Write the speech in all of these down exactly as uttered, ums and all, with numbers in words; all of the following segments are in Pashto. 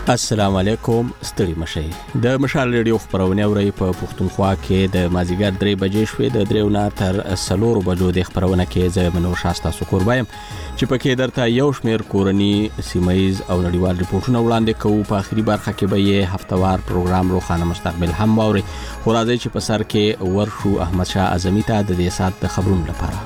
السلام علیکم، ستړي مشئ. د مشال ریډیو خبرونه اوري په پښتونخوا کې د مازیګر درې بجې شوې د دریو نه تر څلورو بجو د خبرونه کې زه منور شاستا سکور وایم چې پکې درته یو شمېر کورني سیمایز او نړیوال ریپورتونه وړاندې کوو. په اخري برخه کې به یې هفتوار پروګرام روخانه مستقبل هم واوري. خو راځي چې په سر کې ورشو احمد شاه اعظمي ته د دې سات د خبرونو لپاره.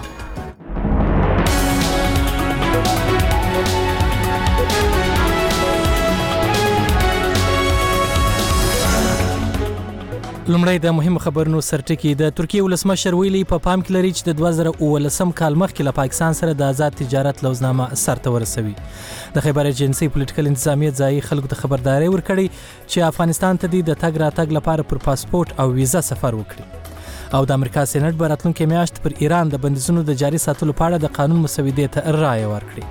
لومړی د مهم خبرونو سرټکی. د ترکیه ولسمشر ویلي په پام کې لري چې د دوه زره اوولسم کال مخکې له پاکستان سره د آزاد تجارت لوزنامه سرته ورسوي. د خیبر ایجنسی پولیټیکل انتظامیه ځایي خلکو ته خبرداري ورکړي چې افغانستان ته د تګ راتګ لپاره پر پاسپورت او ویزا سفر وکړي. او د امریکا سېنات به راتلونکې میاشت پر ایران د بندیزونو د جاري ساتلو په اړه د قانون مسودې ته رایه ورکړي.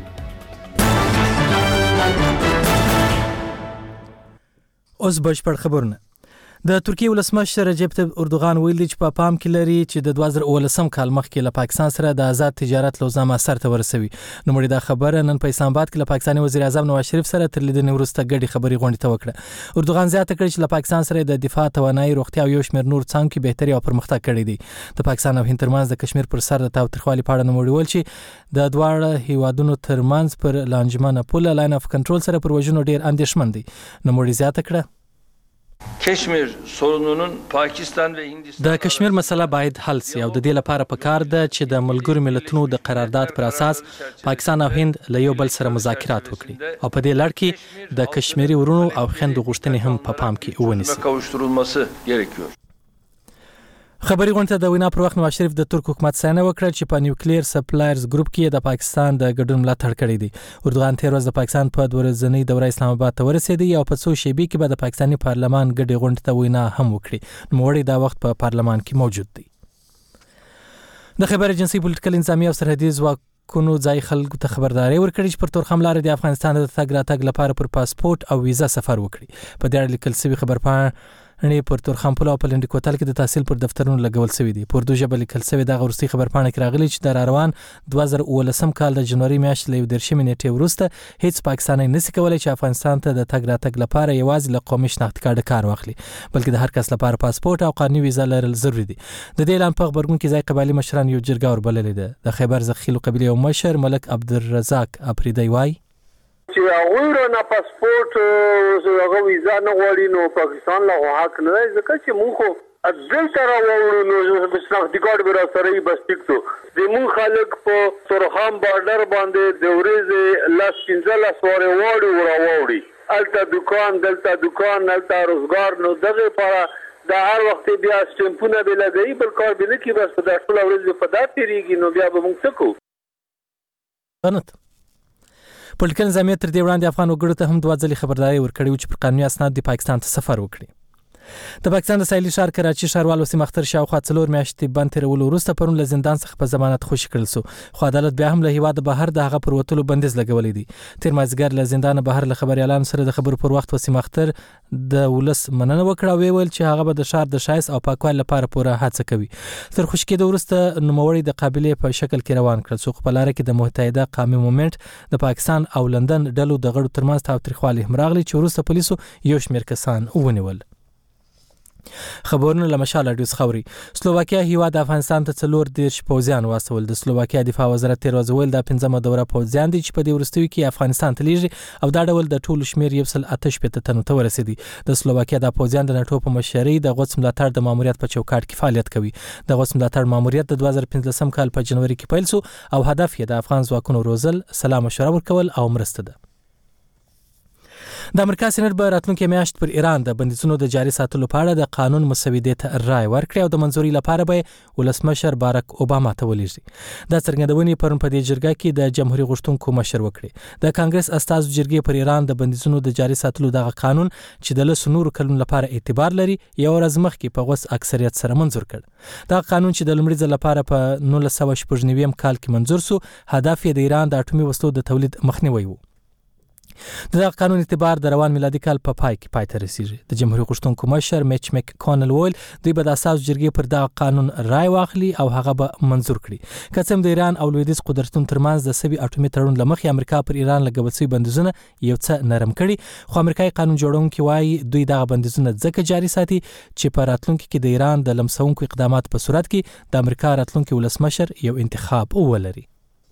اوس بشپړ خبرونه. د ترکیه ولسمشر رجب طیب اردوغان ویلي چې په پام کې لري چې د دوه زره اوولسم کال مخکې له پاکستان سره د آزاد تجارت لوزنامه سرته ورسوي. نو مړي دا خبره نن په اسلام آباد کې له پاکستاني وزیر اعظم نواز شریف سره تر لیدنې وروسته ګډي خبري غونډه وکړه. اردوغان زیاته کړې چې له پاکستان سره د دفاع توانایي روغتیا او یو شمېر نور څانګو کې بهتري او پرمختګ کړی دی. د پاکستان او هند ترمنځ د کشمیر پر سر د تاوتریخوالي په اړه نوموړي ویل چې د دواړه هیوادونو ترمنځ پر لانجمنه پوله لاین اف کنټرول سره پر وژنو ډیر اندېښمن دي. نوموړي زیاته کړه کشمیر sorununun پاکستان و هندستان د کشمیر مسله باید حل سي او د دې لپاره پکار ده چې د ملګرو ملتونو د قرارداد پر اساس پاکستان او هند له یو بل سره مذاکرات وکړي او په دې لړ کې د کشمیري ورونو او خويندو غوښتنې هم په پام کې ونیسي. کوشترولması gerekiyor. خبري غونډه د وینا پر وخت نواز شریف د ترک حکومت څخه وکړه چې په نیوکلیر سپلایرز ګروپ کې د پاکستان د ګډون ملاتړ کړی دی. اردوغان تیر ورځ د پاکستان په دوه ورځنۍ دوره اسلام آباد ته ورسېدی او په څو شېبې کې به د پاکستاني پارلمان ګډي غونډه ته وینا هم وکړي. نوموړي دا وخت په پارلمان کې موجود دی. د خبر ایجنسی پولیټیکل انتظامیه او سرحدي ځواکونو ځای خلکو ته خبرداري ورکړي چې پر تورخم لارې د افغانستان د تګ راتګ لپاره پر پاسپورت او ویزا سفر وکړي. په دې اړه لیکل شوی خبر پاڼه نه پر تورخم پوله او په لنډ کوتل کې د تحصیل پر دفترونو لګول شوی دی. په اردو ژبه لیکل شوی د غورستي خبر پاڼه کې راغلی چې د روان دوه زره اوولسم کال د جنوري میاشتې له درشمې نیټې وروسته هیڅ پاکستاني نشي کولای چې افغانستان ته د تګ راتګ لپاره یوازې له قومي شناخت کارت کار واخلي، بلکې د هر کس لپاره پاسپورت او قانوني ویزا لرل ضروري دي. د دې اعلان په خبرګون کې ځای قبایلی مشران یو جرګه وربللې ده. د خیبر زخیلو قبیله یو مشر ملک عبدالرزاق افریدی وایي چې هغوی را نه پاسپورت هغه ویزا نه غواړي نو پاکستان له حق نه دی، ځکه چې موږ خو دلته راوړو نو شناختي کارت به راسره وي بس ټیک شو. زموږ خلک په تورخم بارډر باندې د ورځې لس پنځلس وارې واړي راواوړي، هلته دوکان دلته دوکان هلته روزګار، نو دغې لپاره دا هر وخت بیا سټمپونه به لګوي بل کار به نه کړي، بس په دا ټوله ورځ په دا تېرېږي، نو بیا به موږ څه کوو. پولیټیکل انتظامیه تر دې وړاندې افغان وګړو ته هم دوه ځلې خبرداری ورکړې و چې پر قانوني اسناد د پاکستان ته سفر وکړي. د پاکستان د ساحلي ښار کراچي ښاروال وسیم اختر شاوخوا څلور میاشتې بند تېرولو وروسته پرون له زندان څخه په ضمانت خوشي کړل شو، خو عدالت بیا هم له هیواده بهر د هغه پر وتلو بندیز لګولی دی. تېر مازدیګر له زندانه بهر له خبریالانو سره د خبرو پر وخت وسیم اختر د ولس مننه وکړه او ویل چې هغه به د ښار د ښایست او پاکوالي لپاره پوره هڅه کوي. تر خوشي کېدو وروسته نوموړی د قابلې په شکل کې روان کړل، څو په لاره کې د متحده قومي مومنټ د پاکستان او لندن ډلو د غړو ترمنځ تاوتریخوالی هم راغلی چې وروسته پولیسو یو شمېر کسان ونیول. خبرونه له مشال اډیوس خوري. سلوواکیا هیواد افغانستان ته څلور دیرش پوځیان واستول. د سلوواکیا دفاع وزارت تیر ورځ ویل دا پنځمه دوره پوځیان دي چې په دې وروستیو کې افغانستان ته لیږي او دا ډول د ټولو شمېر یو سل اته شپېته تنو ته ورسېدي. د سلوواکیا د پوځیان د ناټو په مشرۍ د غوڅ ملاتړ د ماموریت په چوکاټ کې فعالیت کوي. د غوڅ ملاتړ ماموریت د دوه زره پنځلسم کال په جنوري کې پیل شو او هدف یې د افغان ځواکونو روزل، سلا مشوره ورکول او مرسته ده. د امریکا سېنات به راتلونکې میاشت پر ایران د بندیزونو د جاري ساتلو په اړه د قانون مسودې ته رایه ورکړي او د منځوري لپاره به ولسمشر بارک اوباما ته ولېږي. دا څرګندونې پرون په دې جرګه کې د جمهوریت غوښتونکو مشر وکړي. د کانګرس استازو جرګې پر ایران د بندیزونو د جاري ساتلو دغه قانون چې د لسو نورو کلونو لپاره اعتبار لري یو ورځ مخکې په غوڅ اکثریت سره منظور کړ. دا قانون چې د لومړي ځل لپاره په نولس سوه شپږ نوي کال کې منظور شو، هدف یې د ایران د اټومي وسلو د تولید مخنیوی و. کیږي. د قانون اعتبار د روان میلادي کال په پای کې پای ته رسیږي. د جمهوریت غوښتونکو مشر میچ میک کونل ویل دوی به د اساس جرګې پر دغه قانون رائے واخلي او هغه به منظور کړي. که څه هم د ایران او لویدیځ قدرتونو ترمنځ د سوي اټومي تړون لمخې امریکا پر ایران لګول شوي بندیزونه یو څه نرم کړي، خو امریکایي قانون جوړونکي وایي دوی دغه بندیزونه ځکه جاري ساتي چې په راتلونکي کې د ایران د لمسونکو اقدامات په صورت کې د امریکا راتلونکي ولسمشر یو انتخاب ولري.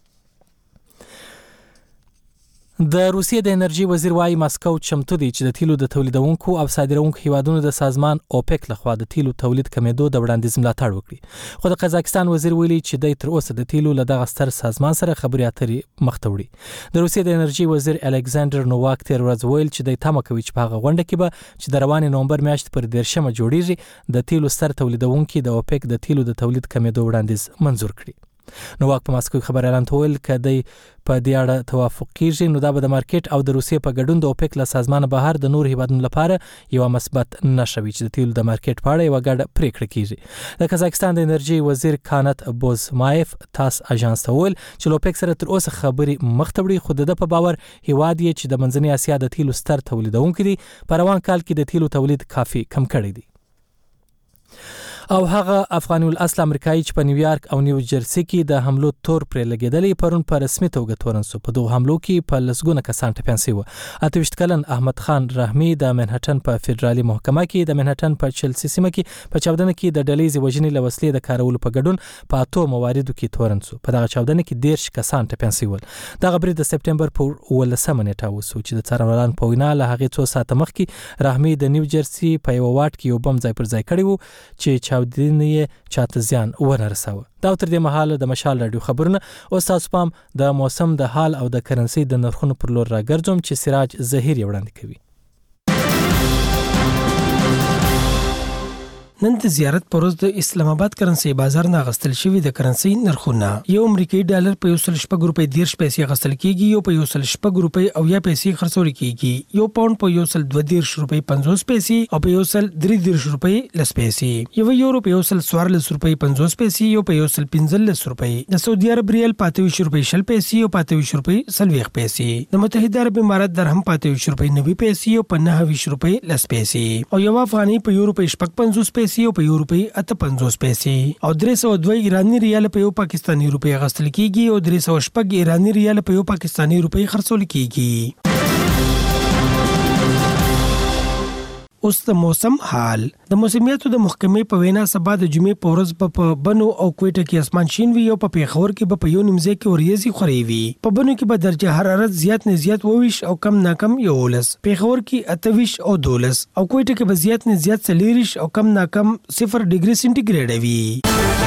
د روسیې د انرژي وزیر وايي ماسکو چمتو دی چې د تیلو د تولیدونکو او صادرونکو هیوادونو د سازمان اوپک لخوا د تیلو تولید کمیدو د وړاندیز ملاتړ وکړي، خو د قزاقستان وزیر ویلي چې د تر اوسه د تیلو له دغه ستر سازمان سره خبرې اترې مخ ته وړي. د روسیې د انرژي وزیر الکساندر نوواک تیر ورځ ویل چې د تمه کوي چې په هغه غونډه کې به چې د روانې نومبر میاشتې پر دیرشمه جوړیږي د تیلو ستر تولیدونکو د اوپک د تیلو د تولید کمیدو وړاندیز منظور کړي. نوواک په ماسکو خبر اعلان وکړ چې د په دې اړه توافق کیږي نو دا به د مارکیټ او د روسیې په ګډون د اوپک له سازمان بهر د نور هیوادونو لپاره یو مثبت نشوي چې د تیلو د مارکیټ په اړه یو ګډه پریکړه کیږي. د قزاقستان د انرژي وزیر کانت بوزمایف تاس اژانس ته ویل چې اوپک سره تر اوسه خبرې مخ ته وړي، خو د په باور هیواد یې چې د منځنۍ اسیا د تیلو ستر تولیدونکو دي په روان کال کې د تیلو تولید کافي کم کړی دی. او هغه افغاني الاصل امریکایي چې په نیویارک او نیو جرسي کې د حملو تور پرې لګیدلې پرون په رسمي توګه تورن سو. په دوه حملو کې په لسګونه کسان ټپيان شوي. اته ویشت کلن احمد خان رحمي د منهټن په فدرالي محکمه کې د منهټن په چلسي سیمه کې په چاودنه کې د ډلېزي وژنې له وسلې د کارولو په ګډون په اتو مواردو کې تورن سو. په دغه چاودنه کې دیرش کسان ټپيان شوي. دغه برید د سپټمبر په ولسمه نیټه وسو چې د څارنوالانو په وینا له هغې څو ساعته مخکې رحمي د نیو جرسي په یو واټ کې یو بم ځای پر ځای کړی وو چې چاودنه یې چاته زیان ونه رساوه. دا تر دې مهاله د مشال رادیو خبرونه او تاسو پام د موسم د حال او د کرنسي د نرخونو پر لور راګرځوم چې سراج زهیر وړاندې کوي. نن د زیارت پر ورځ د اسلام آباد کرنسي بازار نه غستل شوی د کرنسي نرخونه یو امریکایي ډالر په یو سل شپږ روپۍ دیرش پیسې غستل کیږي، یو په یو سل شپږ روپۍ او یا پیسې خرڅول کیږي، یو پاوند په یو سل دوه دیرش روپۍ پنځوس پیسې او په یو سل درې دیرش روپۍ لس پیسې، یو یورو په یو سل څوارلس روپۍ پنځوس پیسې، یو په یو سل پنځلس روپۍ، د سعودي عرب ریال په اته ویشت روپۍ شل پیسې او په اته ویشت روپۍ څلوېښت پیسې، د متحده عرب امارات درهم په اته ویشت روپۍ نوي پیسې او په نهه ویشت روپۍ لس پیسې، او یو افغاني په یو روپۍ شپږ پنځوس پیسې او په یو روپۍ اته پنځوس پیسې، او درې سوه دوه ایراني ریال په یو پاکستاني روپۍ غستل کیږي او درې سوه شپږ ایراني ریال په یو پاکستاني روپۍ خرڅول کیږي. اوس د موسم حال. د موسمیاتو د محکمې په وینا سبا د جمعې په ورځ په بنو او کوټه کې اسمان شین وي او په پیښور کې به په یو نیمځای کې وریځي خوري وي. په بنو کې به درجه حرارت زیات نه زیات وویش او کم نه کم یولس، پیښور کې اته ویشت او دولس، او کوټه کې به زیات نه زیات څلېرویشت او کم نه کم صفر ډیګري سنټیګریډ وي.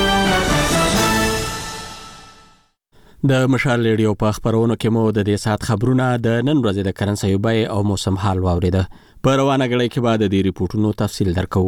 د مشال ریډیو په خبرونو کې مو د دې سات خبرونه د نن ورځې د کرنسي بیې او موسم حال واوریده. په روانه غړي کې بعد د دې ریپورتونو تفصیل درکو.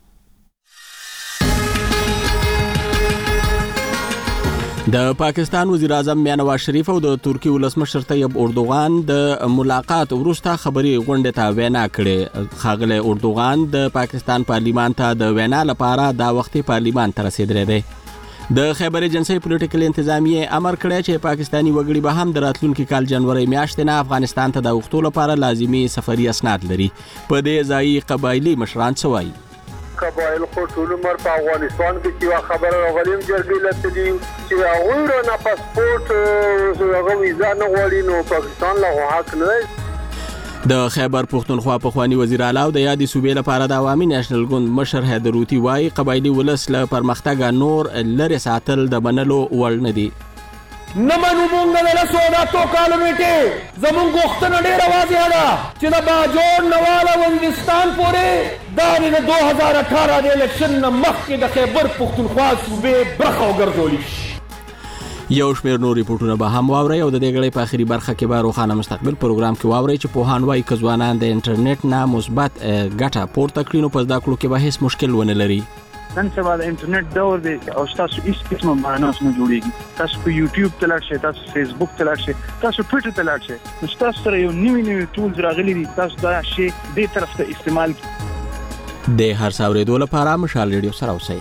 د پاکستان وزیر اعظم نواز شریف او د ترکی ولسمشر طیب اردوغان د ملاقات وروسته خبري غونډه ته وینا کړې. خاغله اردوغان د پاکستان پارلیمان ته د وینا لپاره دا وختي پارلیمان ته رسیدلی دی. د خیبر ایجنسی پولیټیکل انتظامیه امر کړی چې پاکستانی وګړي به هم د راتلونکي کال جنوري میاشتې نه افغانستان ته د وختو لپاره لازمي سفري اسناد لري. په دې ځای قبایلی مشران څه وایي؟ قبایل خو ټول عمر په افغانستان کې چې خبره غلیم جرګې لته دي چې هغوی نه پاسپورت هغه ویزا نه غواړي نو پاکستان له حق نه دی. د خیبر پختونخوا پخوانی وزیر اعلی او د یادې صوبې لپاره د عوامي نېشنل ګوند مشر حیدروتی وایي قبایلی ولس له پرمختګ نور لري ساتل د منلو وړ نه دي. نه منو مونږ د لسو د اتو کالو میټې زمونږ غوښتنه ډېره واضحه ده چې د باجوړ نواله وزیرستان پورې دا د دوه هزار اټھارہ د الیکشن نه مخکې د خیبر پختونخوا صوبې برخه وګرځولی شي. یو شمېر نور ریپورتونه به هم واورئ او د دې غړي په اخري برخه کې به روښانه مستقبل پروګرام کې واورئ چې پوهان وایي که ځوانان د انټرنیټ نه مثبت ګټه پورته کړي نو په زده کړو کې به هیڅ مشکل ونه لري. نن سبا د انټرنیټ دور دی او تاسو هیڅ قسمه معناس نه جوړیږي. تاسو په یوټیوب ته لاړ شئ، تاسو فیسبوک ته لاړ شئ، تاسو ټویټر ته لاړ شئ، نو تاسو سره یو نوي نوي ټولز راغلي دي، تاسو دا شی دې طرف ته استعمال کړئ. د هر څاورېدو لپاره مشال ریډیو سره اوسئ.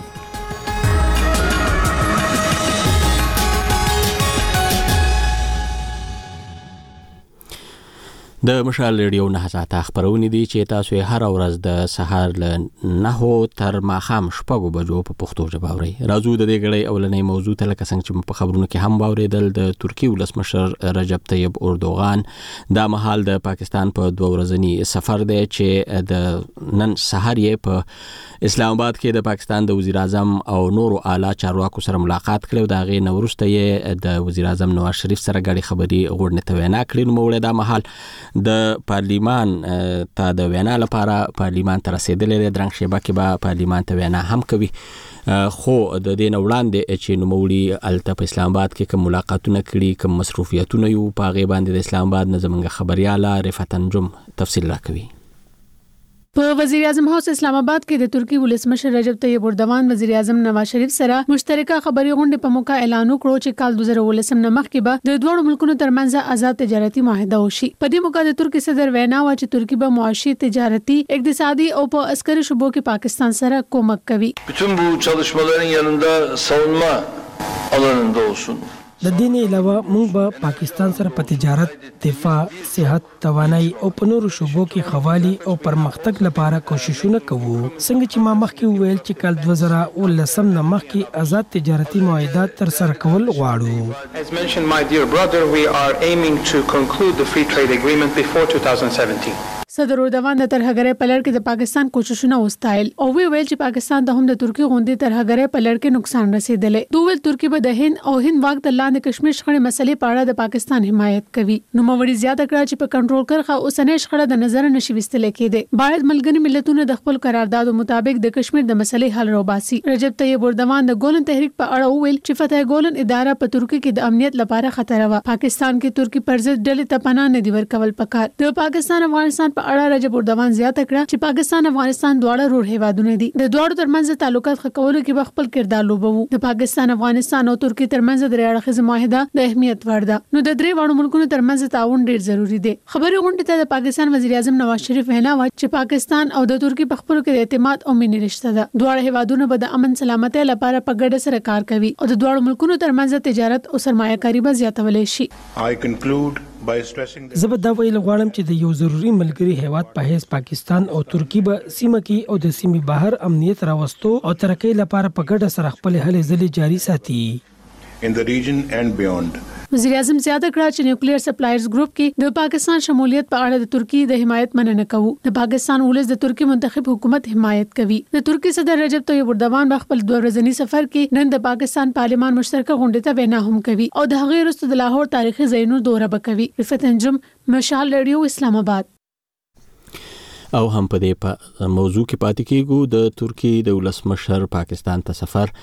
د مشال ریډیو نه ساعته خبرونه دي چې تاسو هر ورځ د سهار ل نهو تر ماښام شپږو بجو په پښتو ژبه اورئ. راځو د دې غړي اولنې موضوع ته لکه څنګه چې په خبرونو کې هم واوریدل د ترکی ولسمشر رجب طیب اردوغان دا مهال د پاکستان په دوه ورځنی سفر دی چې د نن سهار یې په اسلام آباد کې د پاکستان د وزیر اعظم او نورو اعلی چارواکو سره ملاقات کړو. دا غي نورسته یې د وزیر اعظم نواز شریف سره غړي خبري غوډنه ته وینا کړې. نو موږ دا مهال د پارلیمان ته د وینا لپاره پارلیمان ته رسیدلې ده. درنګ شیبه کې به پارلیمان ته وینا هم کوي، خو د دې نه وړاندې چې نوموړي الته په اسلام آباد کې کوم ملاقاتونه کړي، کوم مصروفیتونه یو په هغې باندې د اسلام آباد نه زموږ خبریاله رفعت انجم تفصیل راکوي. په وزیر اعظم هاوس اسلام آباد کې د ترکی ولسمشر رجب طیب اردوغان وزیر اعظم نواز شریف سره مشترکه خبري غونډه په موقع اعلان وکړو چې کال دوه زره ولسم نه مخکې به د دوه ملکونو ترمنځ آزاد تجارتي معاهده وشي. په دې موقع د ترکی صدر وینا و چې ترکی به معاشي، تجارتي، اقتصادي او په عسکري شعبو کې پاکستان سره کومک کوي. bütün bu çalışmaların yanında savunma alanında olsun. د دې نه علاوه موږ به پاکستان سره په تجارت، دفاع، صحت، توانایي او په نورو شعبو کې خوالي او پرمختګ لپاره کوششونه کوو. څنګه چې ما مخکې وویل چې کال دوه زره ولسم نه مخکې آزاد تجارتي معاهده تر سره کول غواړو. As mentioned, my dear brother, we are aiming to conclude the free trade agreement before two thousand seventeen. صدر اردوغان د ترهګرۍ په لړ کې د پاکستان کوششونه وستایل او وی ویل چې پاکستان ته هم د ترکی غونډې ترهګرۍ په لړ کې نقصان رسیدلی. دوی ویل ترکی به د هند او هند واک د لاندې کشمیر شخړې مسلې په اړه د پاکستان حمایت کوي. نو موړي زیاته کړه چې په کنټرول کرخه اوسنۍ شخړه د نظر نشي وستل کېده. باید ملګری ملتونو د خپل قراردادو مطابق د کشمیر د مسلې حل راوباسي. رجب طیب اردوغان د ګولن تحریک په اړه ویل چې فتح ګولن اداره په ترکی کې د امنیت لپاره خطر و. پاکستان کې ترکی پر ضد ډلې ته پناه نه دی ورکول پکار. د پاکستان افغانستان په اړه رجب اردوغان زیاته کړه چې پاکستان افغانستان دواړه روړ هیوادونه دي. د دواړو ترمنځ تعلقات ښه کولو کې به خپل کردار لوبوي. د پاکستان افغانستان او ترکی ترمنځ د اړخیزه معاهده د اهمیت وړ ده. نو د درې وړو ملکونو ترمنځ تعاون ډیر ضروری دی. خبري غونډه ته د پاکستان وزیر اعظم نواز شریف وینا و چې پاکستان او د ترکی په خپلو کې د اعتماد او مینې رشته ده. دواړه هیوادونه به د امن سلامتۍ لپاره په ګډه سره کار کوي او د دواړو ملکونو ترمنځ تجارت او سرمایه‌کاري به زیاتولی شي. I conclude زه به دا ویل غواړم چې د یو ضروري ملګری هیواد په حیث پاکستان او ترکی به سیمه کې او د سیمې بهر امنیت راوستو او ترقۍ لپاره په ګډه سره خپل هلې ځلې جاري ساتي. in the region and beyond. وزیر اعظم زیاته کړه چې نیوکلیر سپلایرز ګروپ کې د پاکستان شمولیت په اړه د ترکی د حمایت مننه کوي. د پاکستان ولس د ترکی منتخب حکومت حمایت کوي. د ترکی صدر رجب طیب اردوغان په خپل دوه ورځنی سفر کې نن د پاکستان پارلیمان مشترکه غونډه ته وینا هم کوي او د هغې وروسته د لاهور تاریخي ځایونو دوره به کوي. رفعت انجم، مشال ریډیو، اسلام آباد. او هم په دې په موضوع کې پاتې کېږو. د ترکی د ولسمشر پاکستان ته سفر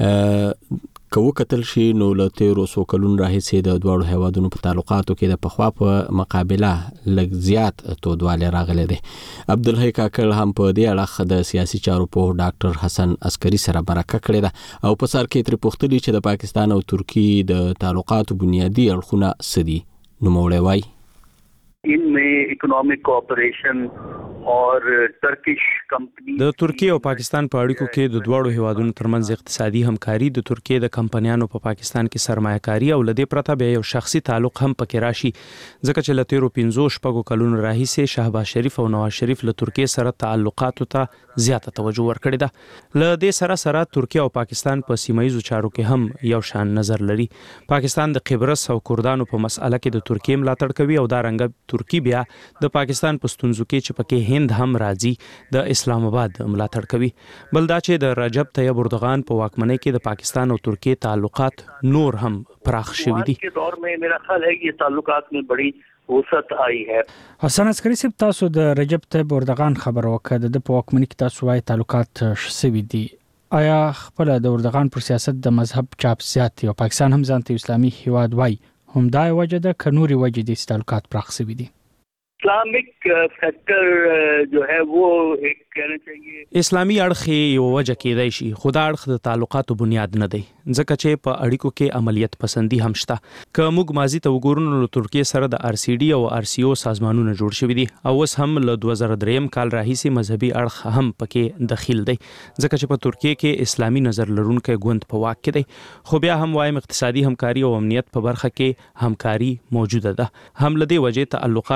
کو کتل شي نو له تیرو څو کلونو راهیسې د دواړو هیوادونو په تعلقاتو کې د پخوا په مقابله لږ زیات تودوالی راغلی دی. عبدالحی کاکړ هم په دې اړه د سیاسي چارو په ډاکټر حسن عسکري سره مرکه کړې ده او په سر کې ترې پوښتلي چې د پاکستان او ترکی د تعلقاتو بنیادي اړخونه څه دي. نوموړی وایي इनमें economic cooperation और Turkish company د ترکیه او پاکستان په اړیکو کې د دوړو هیوادونو ترمنځ اقتصادي همکاري، د ترکیه د کمپنیانو په پاکستان کې سرمایه‌کاري او لدې پرته به یو شخصي تعلق هم پکې راشي، ځکه چې لتیرو پنځو شپږو کلونو راهیسې شهباز شریف او نواز شریف له ترکیه سره تعلقاتو ته زیاته توجه ورکړې ده. له دې سره سره ترکیه او پاکستان په سیمایي چارو کې هم یو شان نظر لري. پاکستان د قبرس او کردانو په مسأله کې د ترکیه ملاتړ کوي او دا رنګ ترکی بیا د پاکستان په ستونزو کې چې پکې هند هم راځي د اسلام آباد ملاتړ کوي. بل دا چې د رجب طیب اردوغان په واکمنۍ کې د پاکستان او ترکیه تعلقات نور هم پراخ شوي دي. په دور کې میرا خیال ہے چې تعلقات میں بڑی وسعت آئی ہے. حسن عسکري صاحب، تاسو د رجب طیب اردوغان خبر وکړه د په واکمنۍ کې تاسو وايي تعلقات شوي دي. آیا خپل د اردوغان پر سیاست د مذهب چاپ زیات او پاکستان هم ځان ته اسلامي هیواد وايي، هم دا وجه ده ک نوري وجه دي تعلقات پراخ شوي دي؟ اسلامک فیکٹر جو ہے وہ ایک کہنا چاہیے اسلامي اړخ یو وجه کېدای شي، خو دا اړخ د تعلقاتو بنیاد نه دی، ځکه چې په اړیکو کې عملیت پسندي هم شته. که موږ ماضي ته وګورو نو ترکیه سره د آر سی ډي او آر سی او سازمانونه جوړ شوي دي او اوس هم له دوه زره دریم کال راهیسې مذهبي اړخ هم پکې دخیل دی، ځکه چې په ترکیه کې اسلامي نظر لرونکی ګوند په واک کې دی. خو بیا هم وایم اقتصادي همکاري او امنیت په برخه کې همکاري موجوده ده. هم له دې وجې تعلقات په پخو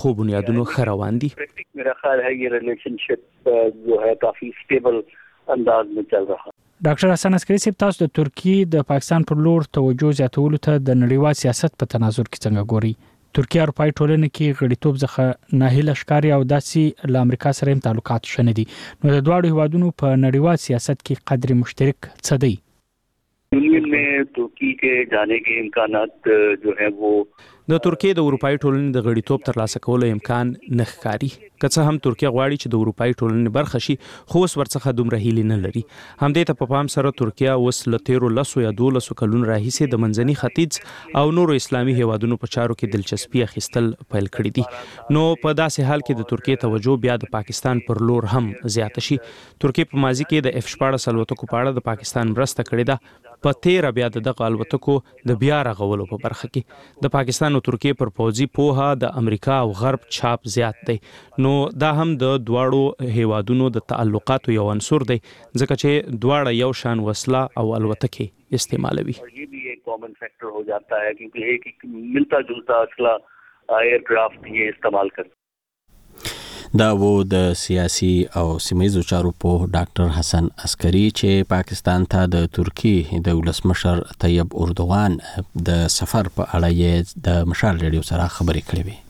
اړیکو بنیادونو ښه روان دي؟ میرا خیال ہے یہ ریلیشنشپ جو ہے کافی سٹیبل انداز میں چل رہا ہے. ډاکټر حسن عسکري صاحب، تاسو د ترکیې د پاکستان پر لور توجه زیاتولو ته د نړیوال سیاست په تناظر کې څنګه ګوري؟ ترکیه اروپای ټولنه کې غړیتوب څخه ناهیله ښکاري او داسې له امریکا سره هم تعلقات شنه دي، نو د دواړو هیوادونو په نړیوال سیاست کې قدر مشترک څه دی؟ یونین میں ترکی کے جانے کے امکانات جو ہیں وہ د ترکیې د اروپای ټولنې د غړیتوب ترلاسه کولو امکان نه ښکاري، که څه هم ترکیه غواړي چې د اروپای ټولنې برخه شي، خو اوس ورڅخه دومره هیلې نه لري. همدې ته په پام سره ترکیه اوس له تیرو لسو یا دولسو کلونو راهیسې د منځني ختیځ او نورو اسلامي هیوادونو په چارو کې دلچسپي اخیستل پیل کړي دي. نو په داسې حال کې د ترکیې توجه بیا د پاکستان پر لور هم زیاته شي. ترکیه په ماضي کې د اف شپاړس الوتکو په اړه د پاکستان مرسته کړې ده، په تیره بیا د دغه الوتکو د بیا رغولو په برخه کې د پاکستان او ترکیې پر پوځي پوهه د امریکا او غرب چاپ زیات دی. نو دا هم د دواړو هیوادونو د تعلقاتو یو عنصر دی، ځکه چې دواړه یو شان وسله او الوتکې استعمالوي. یہ بھی ایک کامن فیکٹر ہو جاتا ہے کیونکہ ایک ملتا جلتا اسلحہ ایئر کرافٹ یہ استعمال کرتے. دا و د سیاسي او سیمه‌ییزو چارو په ډاکټر حسن عسکري چې پاکستان ته د ترکیې د ولسمشر طیب اردوغان د سفر په اړه یې د مشال ریډیو سره خبرې کړې وې.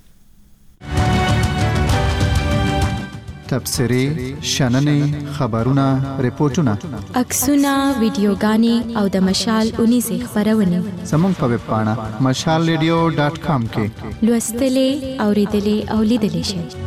تبصرې، شننې، خبرونه، ریپورتونه، عکسونه، ویډیوګانې او د مشال اونیزې خبرونه زموږ په ویب پاڼه مشال ریډیو ډاټ کام کې لوستلې، اوریدلې او لیدلې شئ.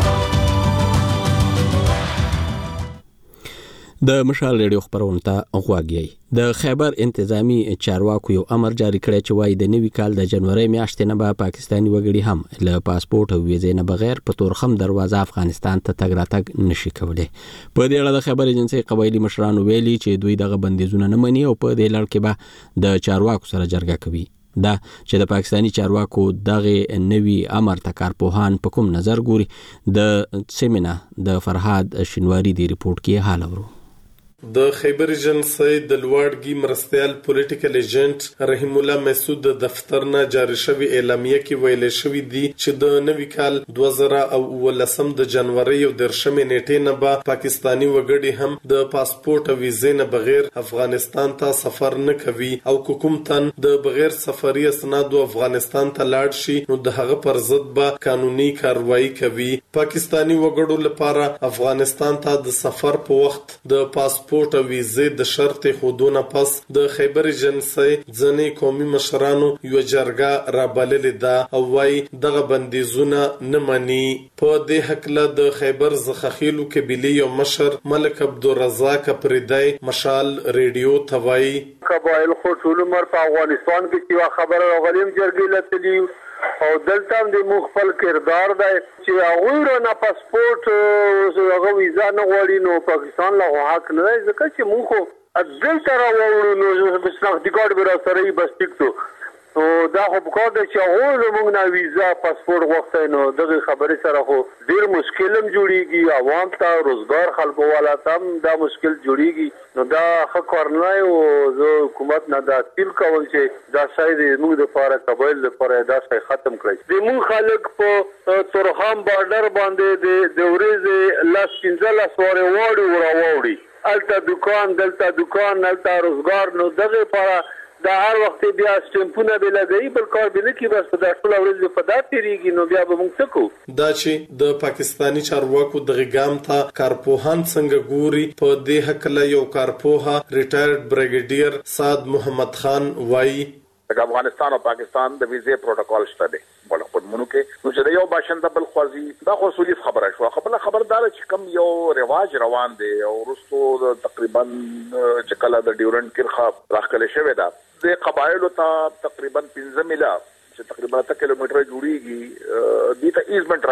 د مشال ریډیو خبرونه ته غواګی. د خیبر انتظامی چارواکو یو امر جاری کړی چې وايي د نوي کال د جنوري میاشتې نه به پاکستاني وګړي هم له پاسپورت او ویزې نه بغیر په تورخم دروازه افغانستان ته تګ راتګ نشي کولای. په دې اړه د خبر ایجنسی قبایلی مشرانو ویلي چې دوی دغه بندیزونه نه مني او په دې لړ کې به د چارواکو سره جرګه کوي. دا چې د پاکستانی چارواکو دغه نوي امر ته کارپوهان په کوم نظر ګوري، د سیمینه د فرهاد شینواری دی ریپورت کې حال ورو. د خیبر ایجنسی د لوړګي مرستیال پولیټیکل ایجنټ رحیم الله مسعود د دفتر نه جاری شوی اعلامیه کې ویل شوی دی چې د نوي کال دوه زره او ولسم د جنوري او درشمې نیټې نه به پاکستانی وګړي هم د پاسپورت او ویزې نه بغیر افغانستان ته سفر نه کوي او کوم تن د بغیر سفري اسناد افغانستان ته لاړ شي نو د هغه پر ضد به قانوني کاروایی کوي. پاکستانی وګړو لپاره افغانستان ته د سفر په وخت د پاسپورت پاسپورت او ویزې د شرط خودونه پس د خیبر ایجنسی ځنې قومي مشرانو یو جرګه را بللې ده او وايي دغه بندیزونه نه مني. په دې حق له د خیبر زخخیلو قبیله یو مشر ملک عبدالرزاق پردای مشال ریډیو توای قبایل خو ټول عمر په افغانستان کې چې خبره غلیم جرګې لته او دلته هم د مو خپل کردار دی چې هغوی نه پاسپورت هغه ویزا نه غواړي نو پاکستان له حق نه دی ځکه چې موږ خو دلته راوړو نو د شناختی کارت به راسره یې بس ټیک نو دا خو په کار دی چې هغوی له موږ نه ویزا پاسپورت غوښتی نو دغه خبرې سره خو ډېر مشکل هم جوړېږي، عوام ته روزګار خلکو والا ته هم دا مشکل جوړېږي. نو دا ښه کار نه دی او زه حکومت نه دا اپیل کوم چې دا شی د موږ دپاره قبایل دپاره دا شی ختم کړی. د موږ خلک په تورخم بارډر باندې د ورځې لس پنځلس وارې واړي راواوړي، هلته دوکان دلته دوکان هلته روزګار نو دغه لپاره دا هر وخت بیا سټمپونه به لګي بل کار به نه کی بس په ټول ورځ په دا تیریږي نو بیا به موږ څه کوو. دا چې د پاکستانی چارواکو د غام ته کارپوهان څنګه ګوري په دې حق له یو کارپوها ریټایرډ بریګیډیر سعد محمد خان وایي افغانستان او پاکستان د ویزې پروتوکول شته دی بل خو مونږ کې نو چې یو باشنده بل خوازي دا خو اصولي خبره شو. خبره خبردار چې کم یو رواج روان دی او رستو تقریبا چې کله د ډیورنډ کرخه راخله شوی دا د قبایلو ته تقریبا پنځه میله چې تقریبا ته کیلومتر جوړیږي دي ته ایزمنت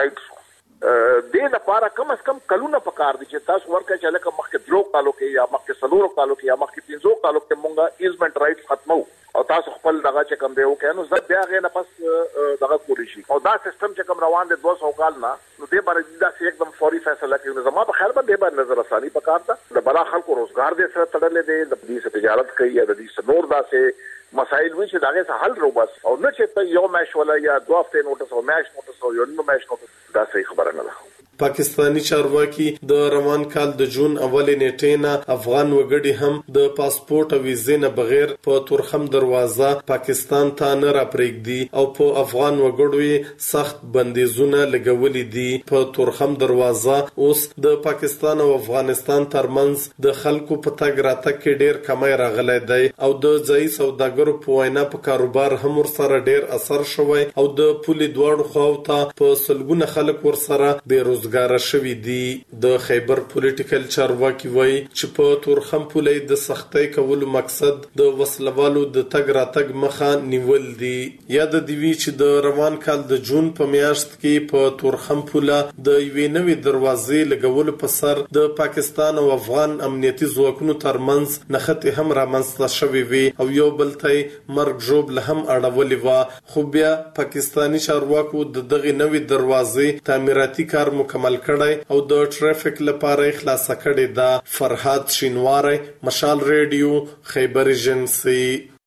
رائټس د لپاره کم از کم کلونه پکار دي چې تاسو ورکه چې لکه مخکې درو کالو کې یا مخکې سلورو کالو کې یا مخکې پنځو کالو کې مونږه ایزمنت رائټس ختمو او تاسو خپل دغه چې کوم دی وکړو نو زه بیا غې نه پس دغه کولی شي او دا سیستم چې کوم روان دی دوه سوه کال نه نو دې باندې دا چې एकदम فوري فیصله کوي. زما په خیال باندې باندې نظر ثاني پکار ده د بلا خلکو روزګار دې سره تړلې دي د دې تجارت کوي یا د دې نور داسې مسایل وي چې داغه څه حل روباس او نه چې یو میش ولا یا دوه هفته نوټس او میش نوټس او یو نیم میش نوټس دا صحیح خبره نه ده. پاکستانی چارواکي د روان کال د جون اولې نیټې نه افغان وګړي هم د پاسپورت او ویزې نه بغیر په تورخم دروازه پاکستان ته نه راپرېږدي او په افغان وګړو سخت بندیزونه لګولې دي. په تورخم دروازه اوس د پاکستان او افغانستان ترمنځ د خلکو په تګ راتګ کې ډېر کمی راغلی دی او د ځایي سوداګرو په وینا په کاروبار هم ورسره ډېر اثر شوی او د پولې دواړو خواو ته په سلګونه خلک ورسره بې روزګاره شوي دي. د خیبر پولیټیکل چارواکي وایي چې په تورخم پولې د سختۍ کولو مقصد د وسلوالو د تګ راتګ مخه نیول دي. یاد دی وی چې د روان کال د جون په میاشت کې په تورخم پوله د یوې نوې دروازې لګولو په سر د پاکستان او افغان امنیتي ځواکونو ترمنځ نښتې هم رامنځته شوې وي او یو بل ته مرګ ژوبله هم اړولې وه. خو بیا پاکستانی چارواکو د دغې نوې دروازې تعمیراتي کار مکمل کړ او د ټریفیک لپاره خلاص کړی دا. فرهاد شینواری، مشال ریډیو، خیبر ایجنسی.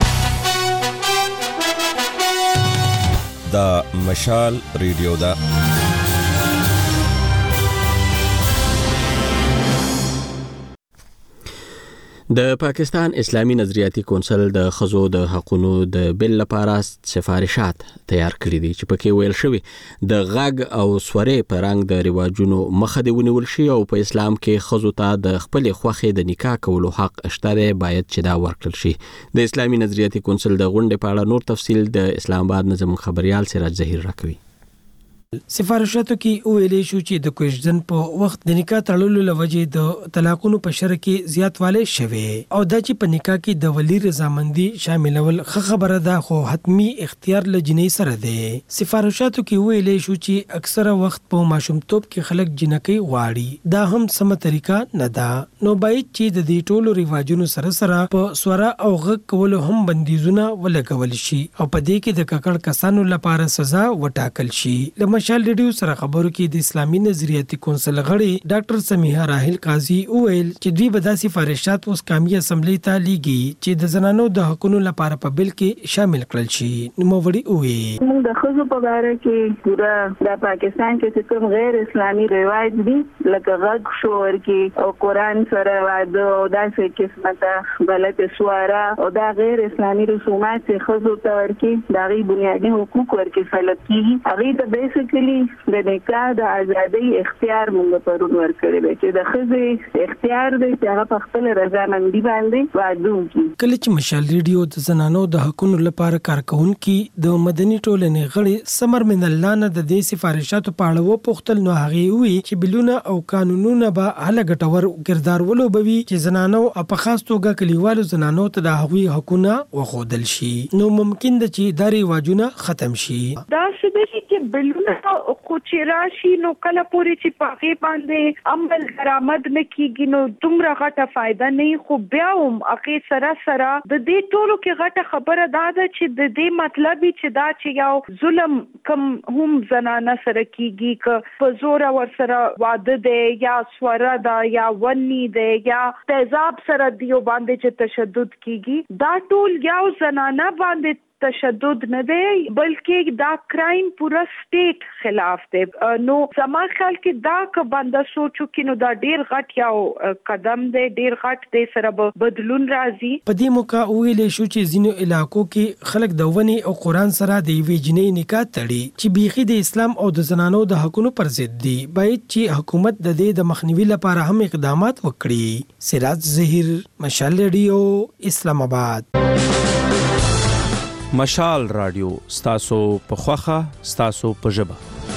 دا مشال ریډیو دا د پاکستان اسلامي نظریاتي کونسل د خزو د حقوقو د بل لپاره سفارشات تیار کړی دي چې پکې ویل شوی د غږ او سورې په رنګ د رواجونو مخه دی ونیول شي او په اسلام کې خزو ته د خپل خوخه د نکاح کولو حق شته باید چې دا ورکړل شي. د اسلامي نظریاتي کونسل د غونډې په اړه نور تفصیل د اسلام آباد نظم خبريال سراج ظهیر راکوي. سفارشاتو کې ویلې شو چې د کوژدن په وخت د نکاح تړلو لوجې د طلاقونو په شر کې زیاتوالی شوی او دا چې په نکاح کې د ولی رضامندي شاملول خبره ده خو حتمی اختیار له جنۍ سره دی. سفارشاتو کې ویلې شو چې اکثره وخت په ماشومتوب کې خلک جنکۍ غواړي، دا هم سم طریقه نه ده. نو باید چې د دې ټولو رواجونو سره سره په سوره او غږ کولو هم بندیزونه ولګول شي او په دې کې د ککړ کسانو لپاره سزا وټاکل شي. مشال ریډیو سره خبرو کې د اسلامي نظریاتي کونسل غړي ډاکټر سمیحه راحل قاضي وویل چې دوی به د سفارشات اوس قومي اسمبلی ته لیږي چې د زنانو د حقوقو لپاره په بل کې شامل کړل شي. نو وړي وي موږ د خزو په اړه کې پورا د پاکستان کې کوم غیر اسلامي روایت دي لکه غږ شور کې او قران سره واده او داسې قسمته غلطه سواره او دا غیر اسلامي رسومات چې خزو ته ورکی دا غي بنیادی حقوق ورکی فلت کیږي. هغه ته بیسیکلی د نکاح د ازادۍ اختیار موږ پرون ورکړی دی چې د ښځې اختیار دی چې هغه په خپل رضامندي باندې واده وکړي. کله چې مشال ریډیو د زنانو د حقوقو لپاره کارکونکي د مدني ټولنې غړي سمر من الله نه د دې سفارشاتو په اړه وپوښتل نو هغه وی چې بلونه او قانونونه به هله ګټور کردار ولوبوي چې زنانو په خاص توګه کلیوالو زنانو ته د هغوی حقوقونه وښودل شي. نو ممکن ده چې دا رواجونه ختم شي. دا څه دي چې بلونه خو چې راشي نو کله پورې چې پاغي باندې عمل درآمد نه کیږي نو دومره غټه فائدہ نه خو بیا هم هغه سره سره د دې ټولو کې غټه خبره دا ده چې د دې مطلب چې دا چې یو ظلم کم هم زنانه سره کیږي ک په زور ور سره واده دی یا سوره دا یا ونی دی یا تیزاب سره دیو باندې چې تشدد کیږي دا ټول یو زنانه باندې تشدد نه دی بلکې دا کرایم پورا سټیټ خلاف دی. نو زما خیال کې دا که بنده سوچو کې نو دا ډیر غټ یو قدم دی، ډیر غټ دی سره بدلون راځي. په دې موقع ویلې شو چې ځینو علاقو کې خلک د ونی او قران سره د یوې جنۍ نکاح تړي چې بیخي د اسلام او د زنانو د حقوقو پر ضد دي. باید چې حکومت د دې د مخنیوي لپاره هم اقدامات وکړي. سراج ظهیر، مشال ریډیو، اسلام آباد. مشال رادیو ستاسو په خوخه ستاسو په ژبه.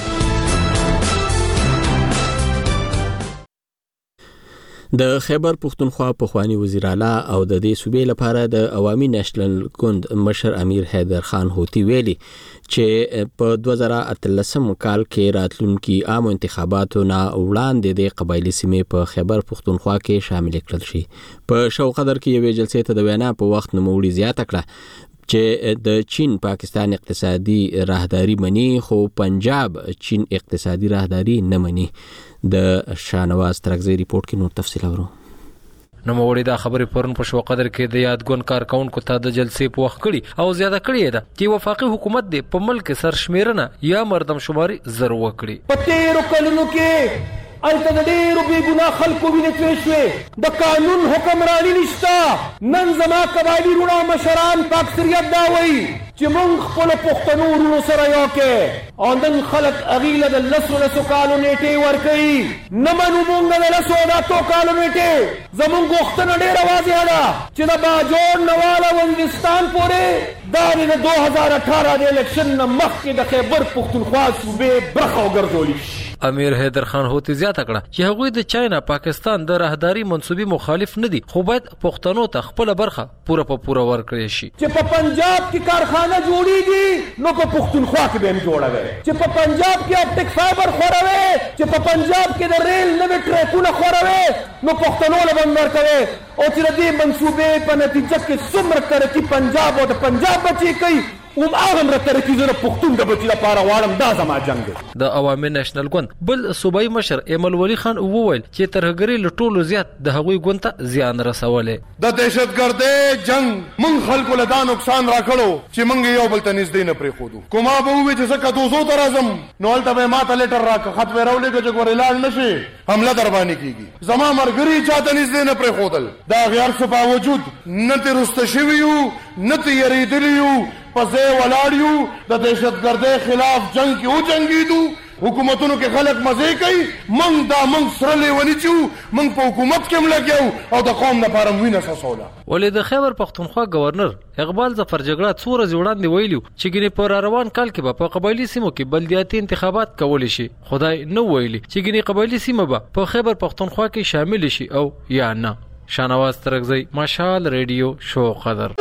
د خیبر پختونخوا پخوانی وزیر اعلی او د دې صوبې لپاره د عوامي نېشنل ګوند مشر امیر حیدر خان هوتی ویلي چې په دوه زره اتلسم کال کې راتلونکي عام انتخاباتو نه وړاندې د قبایلی سیمې په خیبر پختونخوا کې شامل کړل شي. په شو قدر کې یوې جلسې ته د وینا په وخت نوموړي زیاته کړه چې د چین پاکستان اقتصادي راهداري مني خو پنجاب چین اقتصادي راهداري نه مني. د شانواز ترکزی ریپورت کې نور تفصیل اورو. نو موړي دا خبرې پرون په شو قدر کې د یادګون کارکونکو ته د جلسې په وخت کړي او زیاته کړي ده چې وفاقي حکومت د په ملک سرشمیرنه یا مردم شماري زر وکړي. په تیرو کلونو کې الته د ډېرو بې ګناه خلکو وینې تویې شوې، د قانون حکمراني نشته. نن زما قبایلي وروڼه او مشران په اکثریت دا وایي چې موږ خپلو پښتنو وروڼو سره یو کې او نن خلک هغې له د لسو لسو کالو نیټې ورکوي. نه منو موږ د لسو او د اتو کالو نیټې. زموږ غوښتنه ډېره واضحه ده چې د باجوړ نه واله وزیرستان پورې دا د دو هزار اټھارہ د الیکشن نه مخکې د خیبر پښتونخوا صوبې برخه وګرځولی شي. امیر حیدر خان هوتی زیاته کړه چې هغوی د چاینا پاکستان د راهداري منسوبي مخالف نه دي، خو باید پښتنو ته خپل برخه پوره په پوره ورکړي شي. چې په پنجاب کې کارخانه جوړیږي نو په پښتونخوا کې به هم جوړوي، چې په پنجاب کې اپټیک فایبر خوروي، چې په پنجاب کې د ریل نوې ټریکونه خوروي نو پښتنو له بند ورکوي. او چې د دې منسوبې په نتیجه کې څومره ترقي پنجاب او د پنجاب بچي کوي اوم هغه هم ترقي زه د پښتون د بچي لپاره غواړم. دا زما جنګ دی. د عوامي نېشنل ګوند بل صوبایي مشر ایمل ولی خان وویل چې ترهګري له ټولو زیات د هغوی ګوند ته زیان رسولی. د دهشتګردۍ جنګ موږ خلکو له دا نقصان راکړو چې موږ یو بل ته نږدې نه پرېښودو. کوم به ووایي چې زه کدوزو ته راځم نو هلته به یې ما ته لیټر راکړه، خط به یې راولېږه چې ګورې لاړ نه شي حمله در باندې کېږي. زما ملګري چا ته نږدې نه پرېښودل. د هغې هر څه باوجود نه ترې رسته شوي یو نه ترې یېرېدلي یو، په ځای ولاړ یو، د دهشتګردۍ خلاف جنګ کې وجنګېدو. حکومتونو کې خلک مزې کوي، موږ دا موږ سره لیوني چې وو موږ په حکومت کې هم لګیا او د قوم لپاره مو وینه څڅوله. ولې د خیبر پښتونخوا گورنر اقبال ظفر جګړه څو ورځې وړاندې ویلي چې ګینې په راروان کال کې به په قبایلي سیمو کې بلدیاتي انتخابات کولی شي. خدای نه ویلي چې ګینې قبایلي سیمه به په خیبر پښتونخوا کې شامل شي او یا نه. شانواز ترکزی، مشال ریډیو، شو قدر.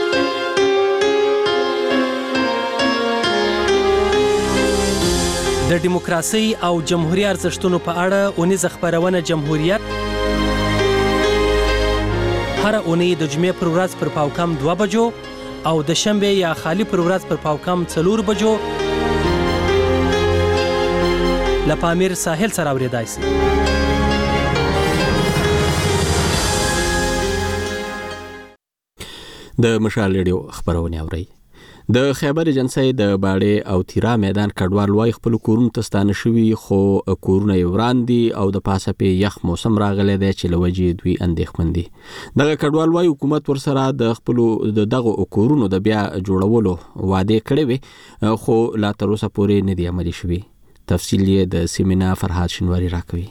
د دیموکراسي او جمهوریت ارزښتونو په اړه اونیزه خبرونه جمهوریت هر اونۍ د جمعې پر ورځ پر پاوکم دوه بجو او د شنبه یا خالی پر ورځ پر پاوکم څلور بجو لپامیر ساحل سره اوریدای شي. د مشال ریډیو خبرونه اوري. د خیبر ایجنسی د باړې او تیرا میدان کډوال وای خپل کورونو ته ستانه شوي، خو کورونه یې وران دي او د پاسه په یخ موسم راغلی دی چې لوجې دوی اندېښمن دي. دغه کډوال وای حکومت ورسره د خپل دغه کورونو د بیا جوړولو وعده کړې وي، خو لا تر اوسه پورې نه دی عملي شوی. تفصیل یې د سیمینار فرهاد شنواری راکوي.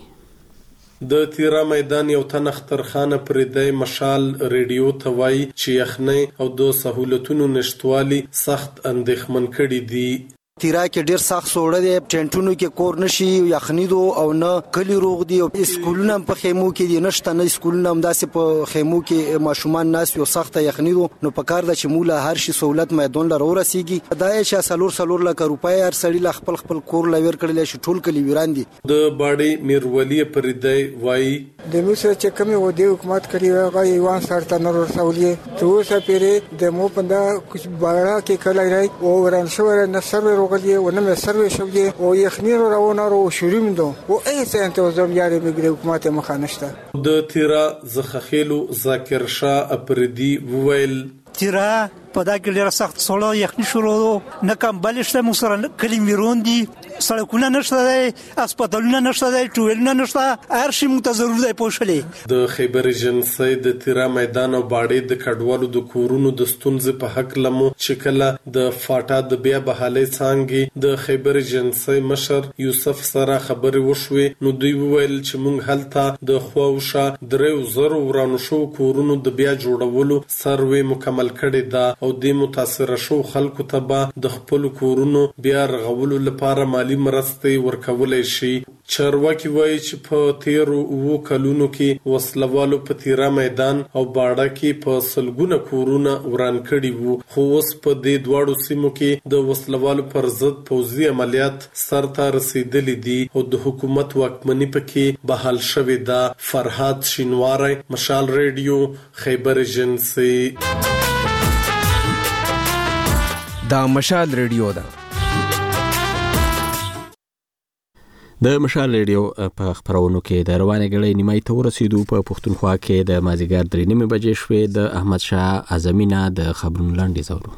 د تیرا میدان یو تن اخترخانه پردی مشال ریډیو ته وایي چې یخنۍ او د سہولتونو نشټوالي سخت اندېښمن کړي دي. تیرا کې ډیر سخت سوړه دي، ټینټونو کې کور نشي، یخني دو او نه کلی روغ دي، اسکولونه په خیمو کې دي نشته، نه اسکولونه هم داسې په خیمو کې ماشومان ناس یو سخت یخني دو. نو په کار د چې مولا هر شي سہولت میدان لره ورسیږي. دا چې سلور سلور لک روپۍ هر سړی ل خپل خپل کور لور کړل شي، ټول کلی ویران دي. د باړې میرولی پردی وایي د موسر چې کمی و دی حکومت کړی هغه ایوان سره نه ورسولې ته اوسه پیری د مو پنده کچھ باړه کې کله راي او ورن شو نه سره روغلی و نه سروي شوی او یخنی رو روانه رو شروع مندو او ایسه انتظام یاري بګری حکومت مخانشته. د تیرا زخخیلو ذاکر شاه اپردی وویل تیرا په دا کې ډېر سخت سوړ یخني شروع نه کم بلشته مو سره کلی میرون دي، سړکونه نشته دی، هسپتالونه نشته دی، ټویلونه نشته، هر شي موږ ته ضرور دی پوښلې. د خیبر ایجنسی د تیرا میدان او باړې د کډوالو د کورونو د ستونزې په حق لمو چې کله د فاټا د بیا بحالۍ څانګې د خیبر ایجنسی مشر یوسف سره خبرې وشوې نو دوی وویل چې موږ هلته د خواوشا دریو زرو ورانو شو کورونو د بیا جوړولو سروې مکمل کړې ده او د متاثر شو خلکو ته به د خپل کورونو بیا رغولو لپاره مالی مرستې ورکولای شي. چارواکي وایي چې په تیرو اوو کلونو کې وسلوالو په تیرا میدان او باړه کې په سلګونه کورونه وران کړي وو، خو اوس په دې دواړو سیمو کې د وسلوالو پر ضد پوځي عملیات سرته رسیدلي دي او د حکومت واکمني پکې بحال شوې ده. فرهاد شینواری، مشال ریډیو، خیبر ایجنسی. دا مشال ریډیو ده. د مشال ریډیو په خبرونو کې د روانې غړې نیمای ته ورسېدو. په پښتونخوا کې د مازیګر درې نیمې بجې شوې. د احمد شاه اعظمي نه د خبرونو لاندې زورو.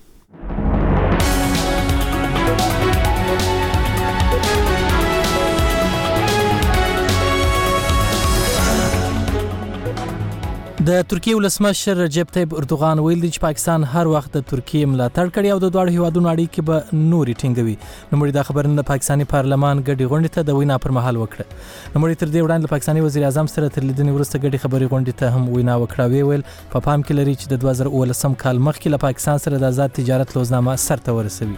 د ترکیه ولسمشر رجب طیب اردوغان ویل چې پاکستان هر وخت د ترکیه ملاتړ کوي او د دوه هیوادونو اړیکې به نوري ټینګوي. نو مړي دا خبرونه د پاکستاني پارلمان ګډي غونډې ته د وینا پر مهال وکړه. نو مړي تر دې وړاندې پاکستاني وزیر اعظم سره تر لیدنې وروسته ګډي خبري غونډې ته هم وینا وکړه. ویل په پام کې لري چې د دوه زره اوولسم کال مخکې له پاکستان سره د آزاد تجارت لوزنامه سرته ورسوي.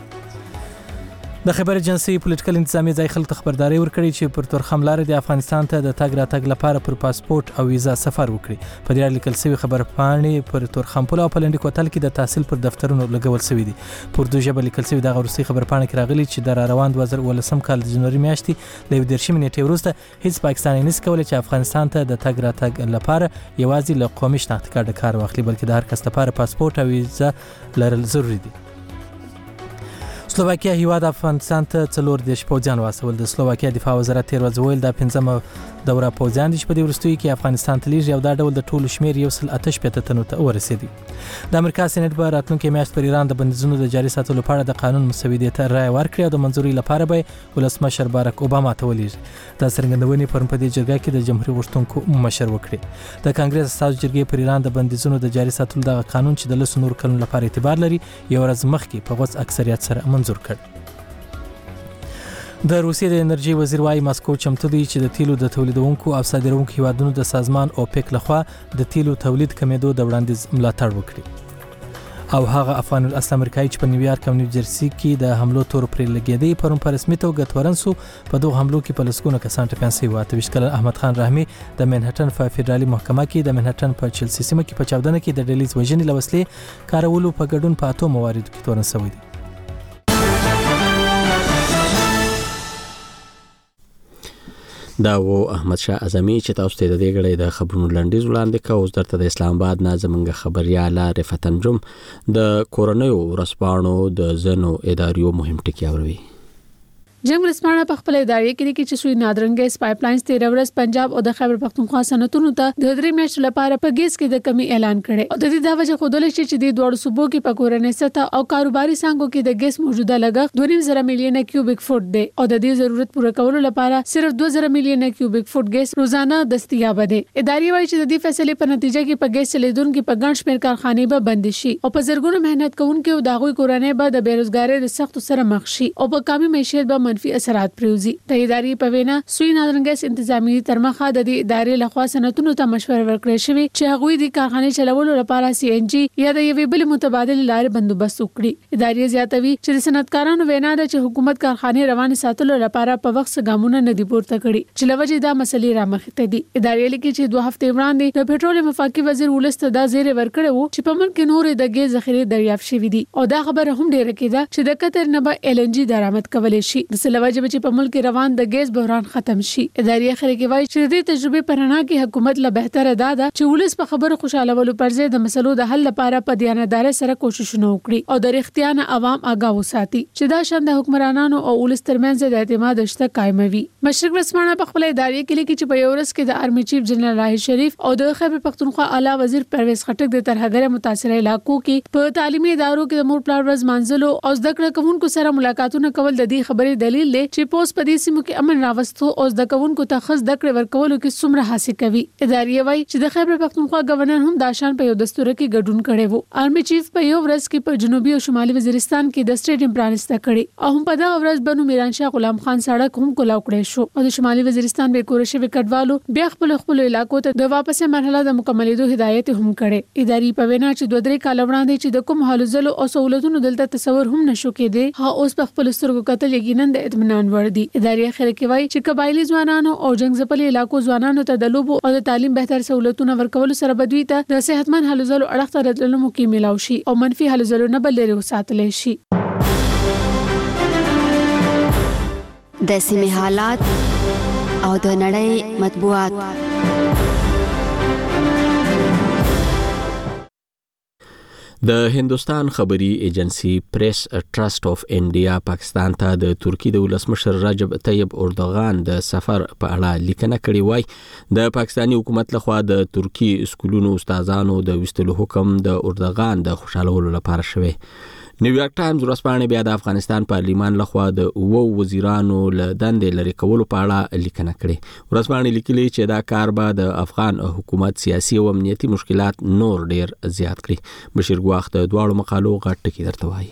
د خبر ایجنسی پولیټیکل انتظامی ځای خلک خبرداري ورکړي چې پر تورخم لارې د افغانستان ته د تګ راتګ لپاره پر پاسپورت او ویزا سفر وکړي. په دې اړه لیکل شوی خبر پاڼې پر تورخم پل او پلنډي کوتل کې د تحصیل پر دفترونو لګول شوی دي. په اردو ژبه لیکل شوی د غورسي خبر پاڼې کې راغلي چې د روان دوه زره اوولسم کال د جنوري میاشتې له دیرشم نیټې وروسته هیڅ پاکستاني نس کولای چې افغانستان ته د تګ راتګ لپاره یوازې له قومي شناخت کارت کار واخلي، بلکې د هر کس لپاره پاسپورت او ویزا لرل ضروري دي. سلوواکیا هیواد افغانستان ته څلور دیش پوځیان واستول. د سلوواکیا دفاع وزارت تیر ورځ ویل د پنځمه دوره پوځیان چې په دې وروستیو کې افغانستان ته لیږي او دا ډول د ټولو شمیر یو سل اته شپېته تنو ته ورسېدي. د امریکا سېنات به راتلونکي میاشت پر ایران د بندیزونو د جاري ساتلو په اړه د قانون مسودې ته رائے ورکړي او د منځوري لپاره به ولسمشر باراک اوباما ته ولېږي. دا څرګندونې پرون په دې جرګه کې د جمهوریت غوښتونکو مشر وکړي. د کانګرس استازو جرګې پر ایران د بندیزونو د جاري ساتلو د قانون چې د لسو نور کلونو لپاره اعتبار لري یو ورځ مخکې په غوڅ اکثریت سره منظور کړ. د روسیې د انرژي وزیر وايي ماسکو چمتو دی چې د تیلو د تولیدونکو او صادرونکو هیوادونو د سازمان اوپیک لخوا د تیلو تولید کمیدو د وړاندیز ملاتړ وکړي. او هغه افغان اصل امریکایي چې په نیویارک او نیوجرسي کې د حملو تور پرې لګېدی پرون په رسمي توګه تورن سو. په دوه حملو کې په لسګونه کسان ټپیان شوي. اته ویشت کلن احمد خان رحمي د منهټن په فدرالي محکمه کې د منهټن په چلسي سیمه کې په چاودنه کې د ډلیز وژنې لوسلې کارولو په ګډون په اتو مواردو کې تورن شوی دی. دا و احمد شاه اعظمي چې تاسو ته د دې غړې د خبرونو لنډیز وړاندې کوو. درته د اسلام آباد نه زمونږ خبرياله رفعت انجم د کورونیو ورسپانو د زنو اداریو مهم ټکی اوري. جنگ ورسپانه په خپل ادارې کې کې چې سوی نادرن ګیس پایپ لاینز تیر ورځ پنجاب او د خیبر پختونخوا صنعتونو ته د درې میاشتو لپاره په ګیس کې د کمی اعلان کړي. او د دې د وجه خودل شي چې د دوه صوبو کې په کورنۍ سطح او کاروباري څنګهو کې د ګیس موجوده لګښت دوه نیم زره میلیون کیوبیک فوټ دی او د دې ضرورت پوره کولو لپاره صرف دوه زره میلیون کیوبیک فوټ ګیس روزانه دستیاب دي. ادارې وايي چې د دې فیصلې په نتیجه کې په ګیس لیدونکو په ګڼ شمېر کارخانې به بند شي او په زرګونو مهنت کوونکو د هغوی کورنۍ به د بیروزګاری د سختو سره مخ شي او په کمی معیشت به منفي اثرات پرې د ادارې په وینا سوی نادرن ګیس انتظامی ترمخه د دې ادارې لخوا صنعتونو ته مشوره ورکړې شوې چې هغوی د کارخانې چلولو لپاره سی ان جی یا د یوې بل متبادل لارې بندوبست وکړي. ادارې زیاتوي چې د صنعتکارانو وینا ده چې حکومت کارخانې روان ساتلو لپاره په وخت ګامونه نه دی پورته کړي چې لوجه دا مسلې را مخ ته دي. ادارې لیکي چې دوه هفته وړاندې د پېټرول مفاکی وزیر ولست دا زیره ورکړه وو چې په ملک نور د ګیس ذخیره دریافت شوې دي او دا خبره هم ډیره کېده چې د قطر نه به ال ان جی درآمد کولای شي. د سلوجه چې په ملک روان د ګیس بحران ختم شي. ادارې اخر کې وایي چې د تجربه پرانا کې حکومت له بهتره داده چې ولس په خبرو خوشاله ولو پرځه د مسلو د حل لپاره په دیانتدار سره کوششونه وکړي او د اړتیا عوام آگاه وساتي چې دا شند حکمرانانو او ولس ترمنځ د اعتماد شته قائموي. مشرق ورسپانه په خپل ادارې کې لیکي چې په یورس کې د آرمي چیف جنرال راهی شریف او د خیبر پختونخوا اعلی وزیر پرویز خټک د ترهګر متاثره علاقو کې په تعلیمي ادارو کې د مور پلار ورځ منځلو او زده کړه کوونکو سره ملاقاتونه کول د دې خبرې دلیل دی چې پوس په دې سیمو کې امن راوستو او د کوونکو ته خص د کړې ورکولو کې څومره حاصل کوي. ادارې وايي چې د خیبر پختونخوا گورنر هم داشان په یو دستور کې ګډون کړي وو. آرمي چیف په یو ورځ کې په جنوبي او شمالي وزیرستان کې د سټیډیم پرانسته کړي او هم په دا ورځ بنو میران شاه غلام خان سړک هم کولاو کړی شو او د شمالي وزیرستان به کورشي وکټوالو بیا خپل خپل علاقو ته د واپس مرحله د مکملېدو هدایت هم کړي. ادارې په وینا چې دوه درې کال وړاندې چې د کوم حالو زلو او سہولتونو دلته تصور هم نشو کېدی ها اوس په خپل سترګو کتل یقینا د اطمینان وړ دي. ادارې اخر کې وايي چې قبایلی ځوانانو او جنگ ځپلي علاقو ځوانانو ته د لوبو او د تعلیم بهتر سہولتونه ورکول سره بدوي ته د صحتمن حل زلو اړخ ته راتللو کې ملاوي شي او منفي حل زلو نه بل لري وساتل شي. د سیمې حالات او د نړۍ مطبوعات. د هندستان خبري ایجنسی پریس ټرست اف انډیا پاکستان ته د ترکی د ولسمشر رجب طیب اردوغان د سفر په اړه لیکنه کړې وای. د پاکستانی حکومت لخوا د ترکی سکولونو استادانو د وستلو حکم د اردوغان د خوشالولو لپاره شوی. نیویارک ټایمز ورځپاڼه بیا د افغانستان پارلیمان لخوا د اوو وزیرانو له دندې لرې کولو په اړه لیکنه کړې. ورځپاڼه لیکلي چې دا کار به د افغان حکومت سیاسي او امنیتي مشکلات نور ډیر زیات کړي. بشیر ګواخ د دواړو مقالو غټ ټکی درته وایي.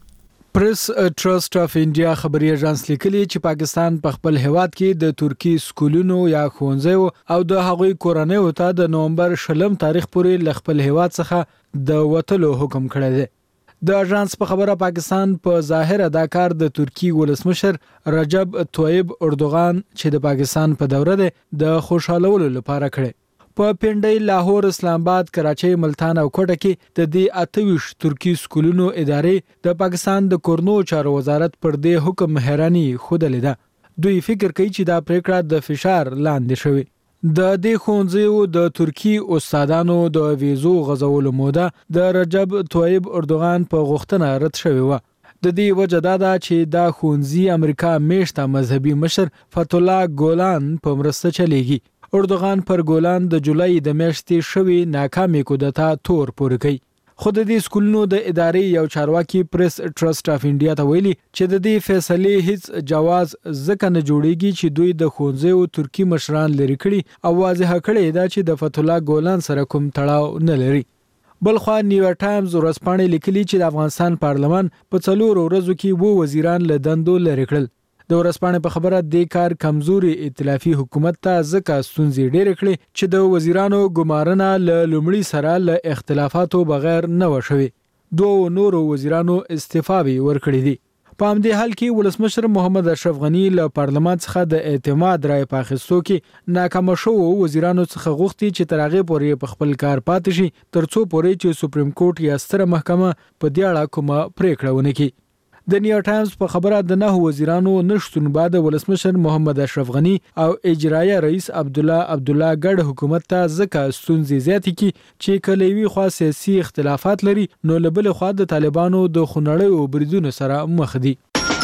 پریس ټرست اف انډیا خبري ایجنس لیکلي چې پاکستان په خپل هیواد کې د ترکی سکولونو یا ښوونځیو او د هغوی کورنیو ته د نومبر شلم تاریخ پورې له خپل هیواد څخه د وټلو حکم کړی دی. د اژانس په خبره پاکستان په ظاهر دا کار د ترکی ولسمشر رجب طیب اردوغان چې د پاکستان په دوره ده د خوشالولو لپاره کړی. په پنډۍ، لاهور، اسلام آباد، کراچۍ، ملتان او کوټه کې د دې اتويش ترکی سکولونو ادارې د پاکستان د کورنو چارو وزارت پر دې حکم حیرانی خوده لیده. دوی فکر کوي چې دا پریکړه د فشار لاندې شوی. د دې ښوونځیو د ترکی استادانو د ویزو غزولو موده د رجب طیب اردوغان په غوښتنه رد شوی و. د دې وجه دا ده چې دا ښوونځي امریکا میشته مذهبي مشر فتح الله ګولان په مرسته چلیږي. اردوغان پر ګولان د جولای د میاشتې شوی ناکامې کودتا تور پورې کوي. خود د دې سکولونو د ادارې یو چارواکي پریس ټرست اف انډیا ته ویلي چې د دې فیصلې هیڅ جواز ځکه نه جوړیږي چې دوی د ښوونځیو ترکی مشران لري کړي او واضح کړي دا چې د فتح الله ګولان سره کوم تړاو نه لري. بلخوا نیویارک ټایمز ورځپاڼه لیکلي چې د افغانستان پارلمان په څلورو ورځو کې وو وزیران له دندو لري کړل. د ورځپاڼې په خبره د کار کمزوري ائتلافي حکومت ته ځکه ستونزې ډېرې کړې چې د وزیرانو ګمارنه له لومړي سره له اختلافاتو بغیر نه و شوې. دوه نورو وزیرانو استعفاوي ورکړې دي. په همدې حال کې ولسمشر محمد اشرف غنی له پارلمان څخه د اعتماد رای په اخیستو کې ناکام شو. وزیرانو څخه غوښتي چې تر هغې پورې په خپل کار پاتې شي ترڅو پورې چې سپریم کورټ یا ستره محکمه په دې اړه کومه پریکړه ونه کړي. د نیویارک ټایمز په خبره د نه وزیرانو نشټون بعد ولسمشر محمد اشرف غنی او اجرایه رئیس عبد الله عبد الله ګډ حکومت ته ځکه ستونزې زیاتې کی چې کله وی خو سیاسي اختلافات لري نو لبل خو د طالبانو د خنړې او بریدونو سره مخ دي.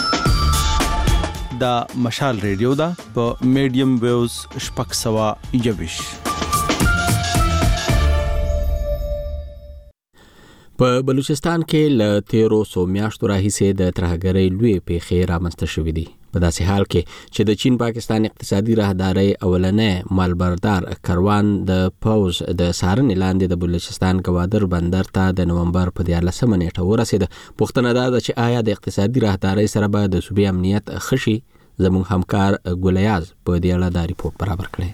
دا مشال ریډیو دا په میډیم ویوز شپږ سوه یوویش. په بلوچستان کې ل تیرو سو میاشتو راهیسې د ترهګرۍ لوی پیښې رامنځته شوې دي. په داسې حال کې چې د چین پاکستان اقتصادي راهدارۍ اولنې مالبردار کاروان د پوز د سارنې لاندې د بلوچستان ګوادر بندر ته د نومبر په دیارلسمه نیټه ورسېده. پوښتنه دا ده چې آیا د اقتصادي راهدارۍ سره به د صوبې امنیت ښه شي؟ زموږ همکار ګلیاز په دې اړه دا ریپورت برابر کړی.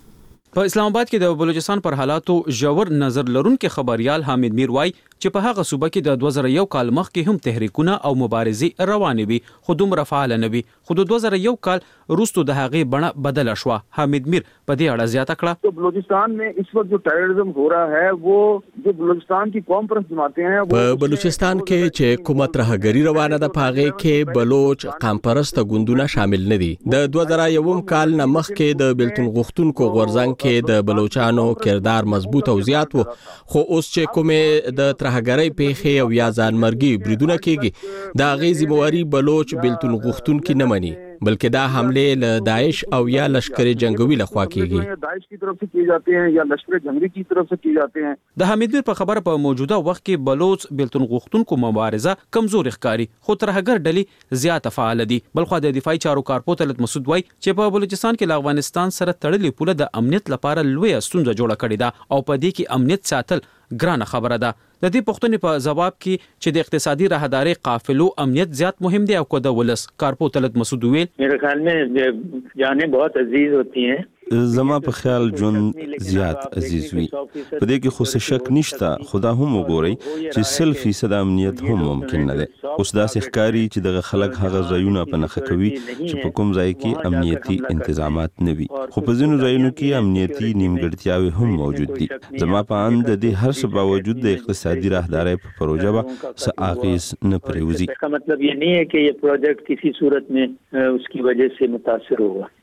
په اسلام آباد کې د بلوچستان پر حالاتو ژور نظر لرونکي خبريال حامد میر وای چې په هغه صوبه کې د دوه زره یو کال مخکې هم تحریکونه او مبارزې روانې وي خو دومره فعال نه وي. خو د دوه زره یو کال وروسته د هغې بڼه بدله شوه. حامد میر په دې اړه زیاته کړه. تو بلوچستان میں اس وقت جو ٹیررزم ہو رہا ہے وہ جو بلوچستان کی قوم پرست جماعتیں ہیں په بلوچستان کې چې کومه ترهګري روانه ده په هغې کې بلوچ قوم پرست ګوندونه شامل نه دي. د دوه زره یو کال نه مخکې د بیلتون غوښتونکو غورځنګ کې د بلوچانو کردار مضبوط او زیات وو. خو اوس چې کومه د ترهګرۍ پیښې او یا ځانمرګي بریدونه کېږي د هغې ذمہواري بلوچ بیلتون غوښتونکي نه مني بلکې دا حمله له داعش او یا لشکر جنگوي لخوا کېږي. داعش کی طرف سے کیے جاتے ہیں یا لشکر جنگی کی طرف سے کیے جاتے ہیں. د حمید میر په خبره په موجوده وخت کې بلوچ بیلتون غوښتونکو مبارزه کمزور ښکاري خو ترهګر ډلې زیات فعال دي. بلخو د دفاعي چارو کارپوه طلعت مسعود وای چې په بلوچستان کې له افغانستان سره تړلې پوله د امنیت لپاره لوی ستونزه جوړه کړې ده او په دې کې امنیت ساتل ګرانه خبره ده. د دې پوښتنې په جواب کې چې د اقتصادي راهدارۍ قافلو امنیت زیات مهم دی او کو د ولس کارپو طلعت مسعود ویل میرے خیال میں جانیں بہت عزیز ہوتی ہیں. زما په خیال ژوند زیات عزیز وي. په دې کې خو څه شک نشته. خدا هم وګورئ چې سل فیصد امنیت هم ممکن نه دی. اوس داسې ښکاري چې دغه خلک هغه ځایونه په نښه کوي چې په کوم ځای کې امنیتي انتظامات نه وي خو په ځینو ځایونو کې امنیتي نیمګړتیاوې هم موجود دي. زما په اند د دې هر څه باوجود د اقتصادي راهدارۍ په پروژه به څه اغېز نه پرېوځي. اس کا مطلب یہ نہیں ہے کہ یہ پروجیکٹ کسی صورت میں اس کی وجہ سے متاثر ہوگا.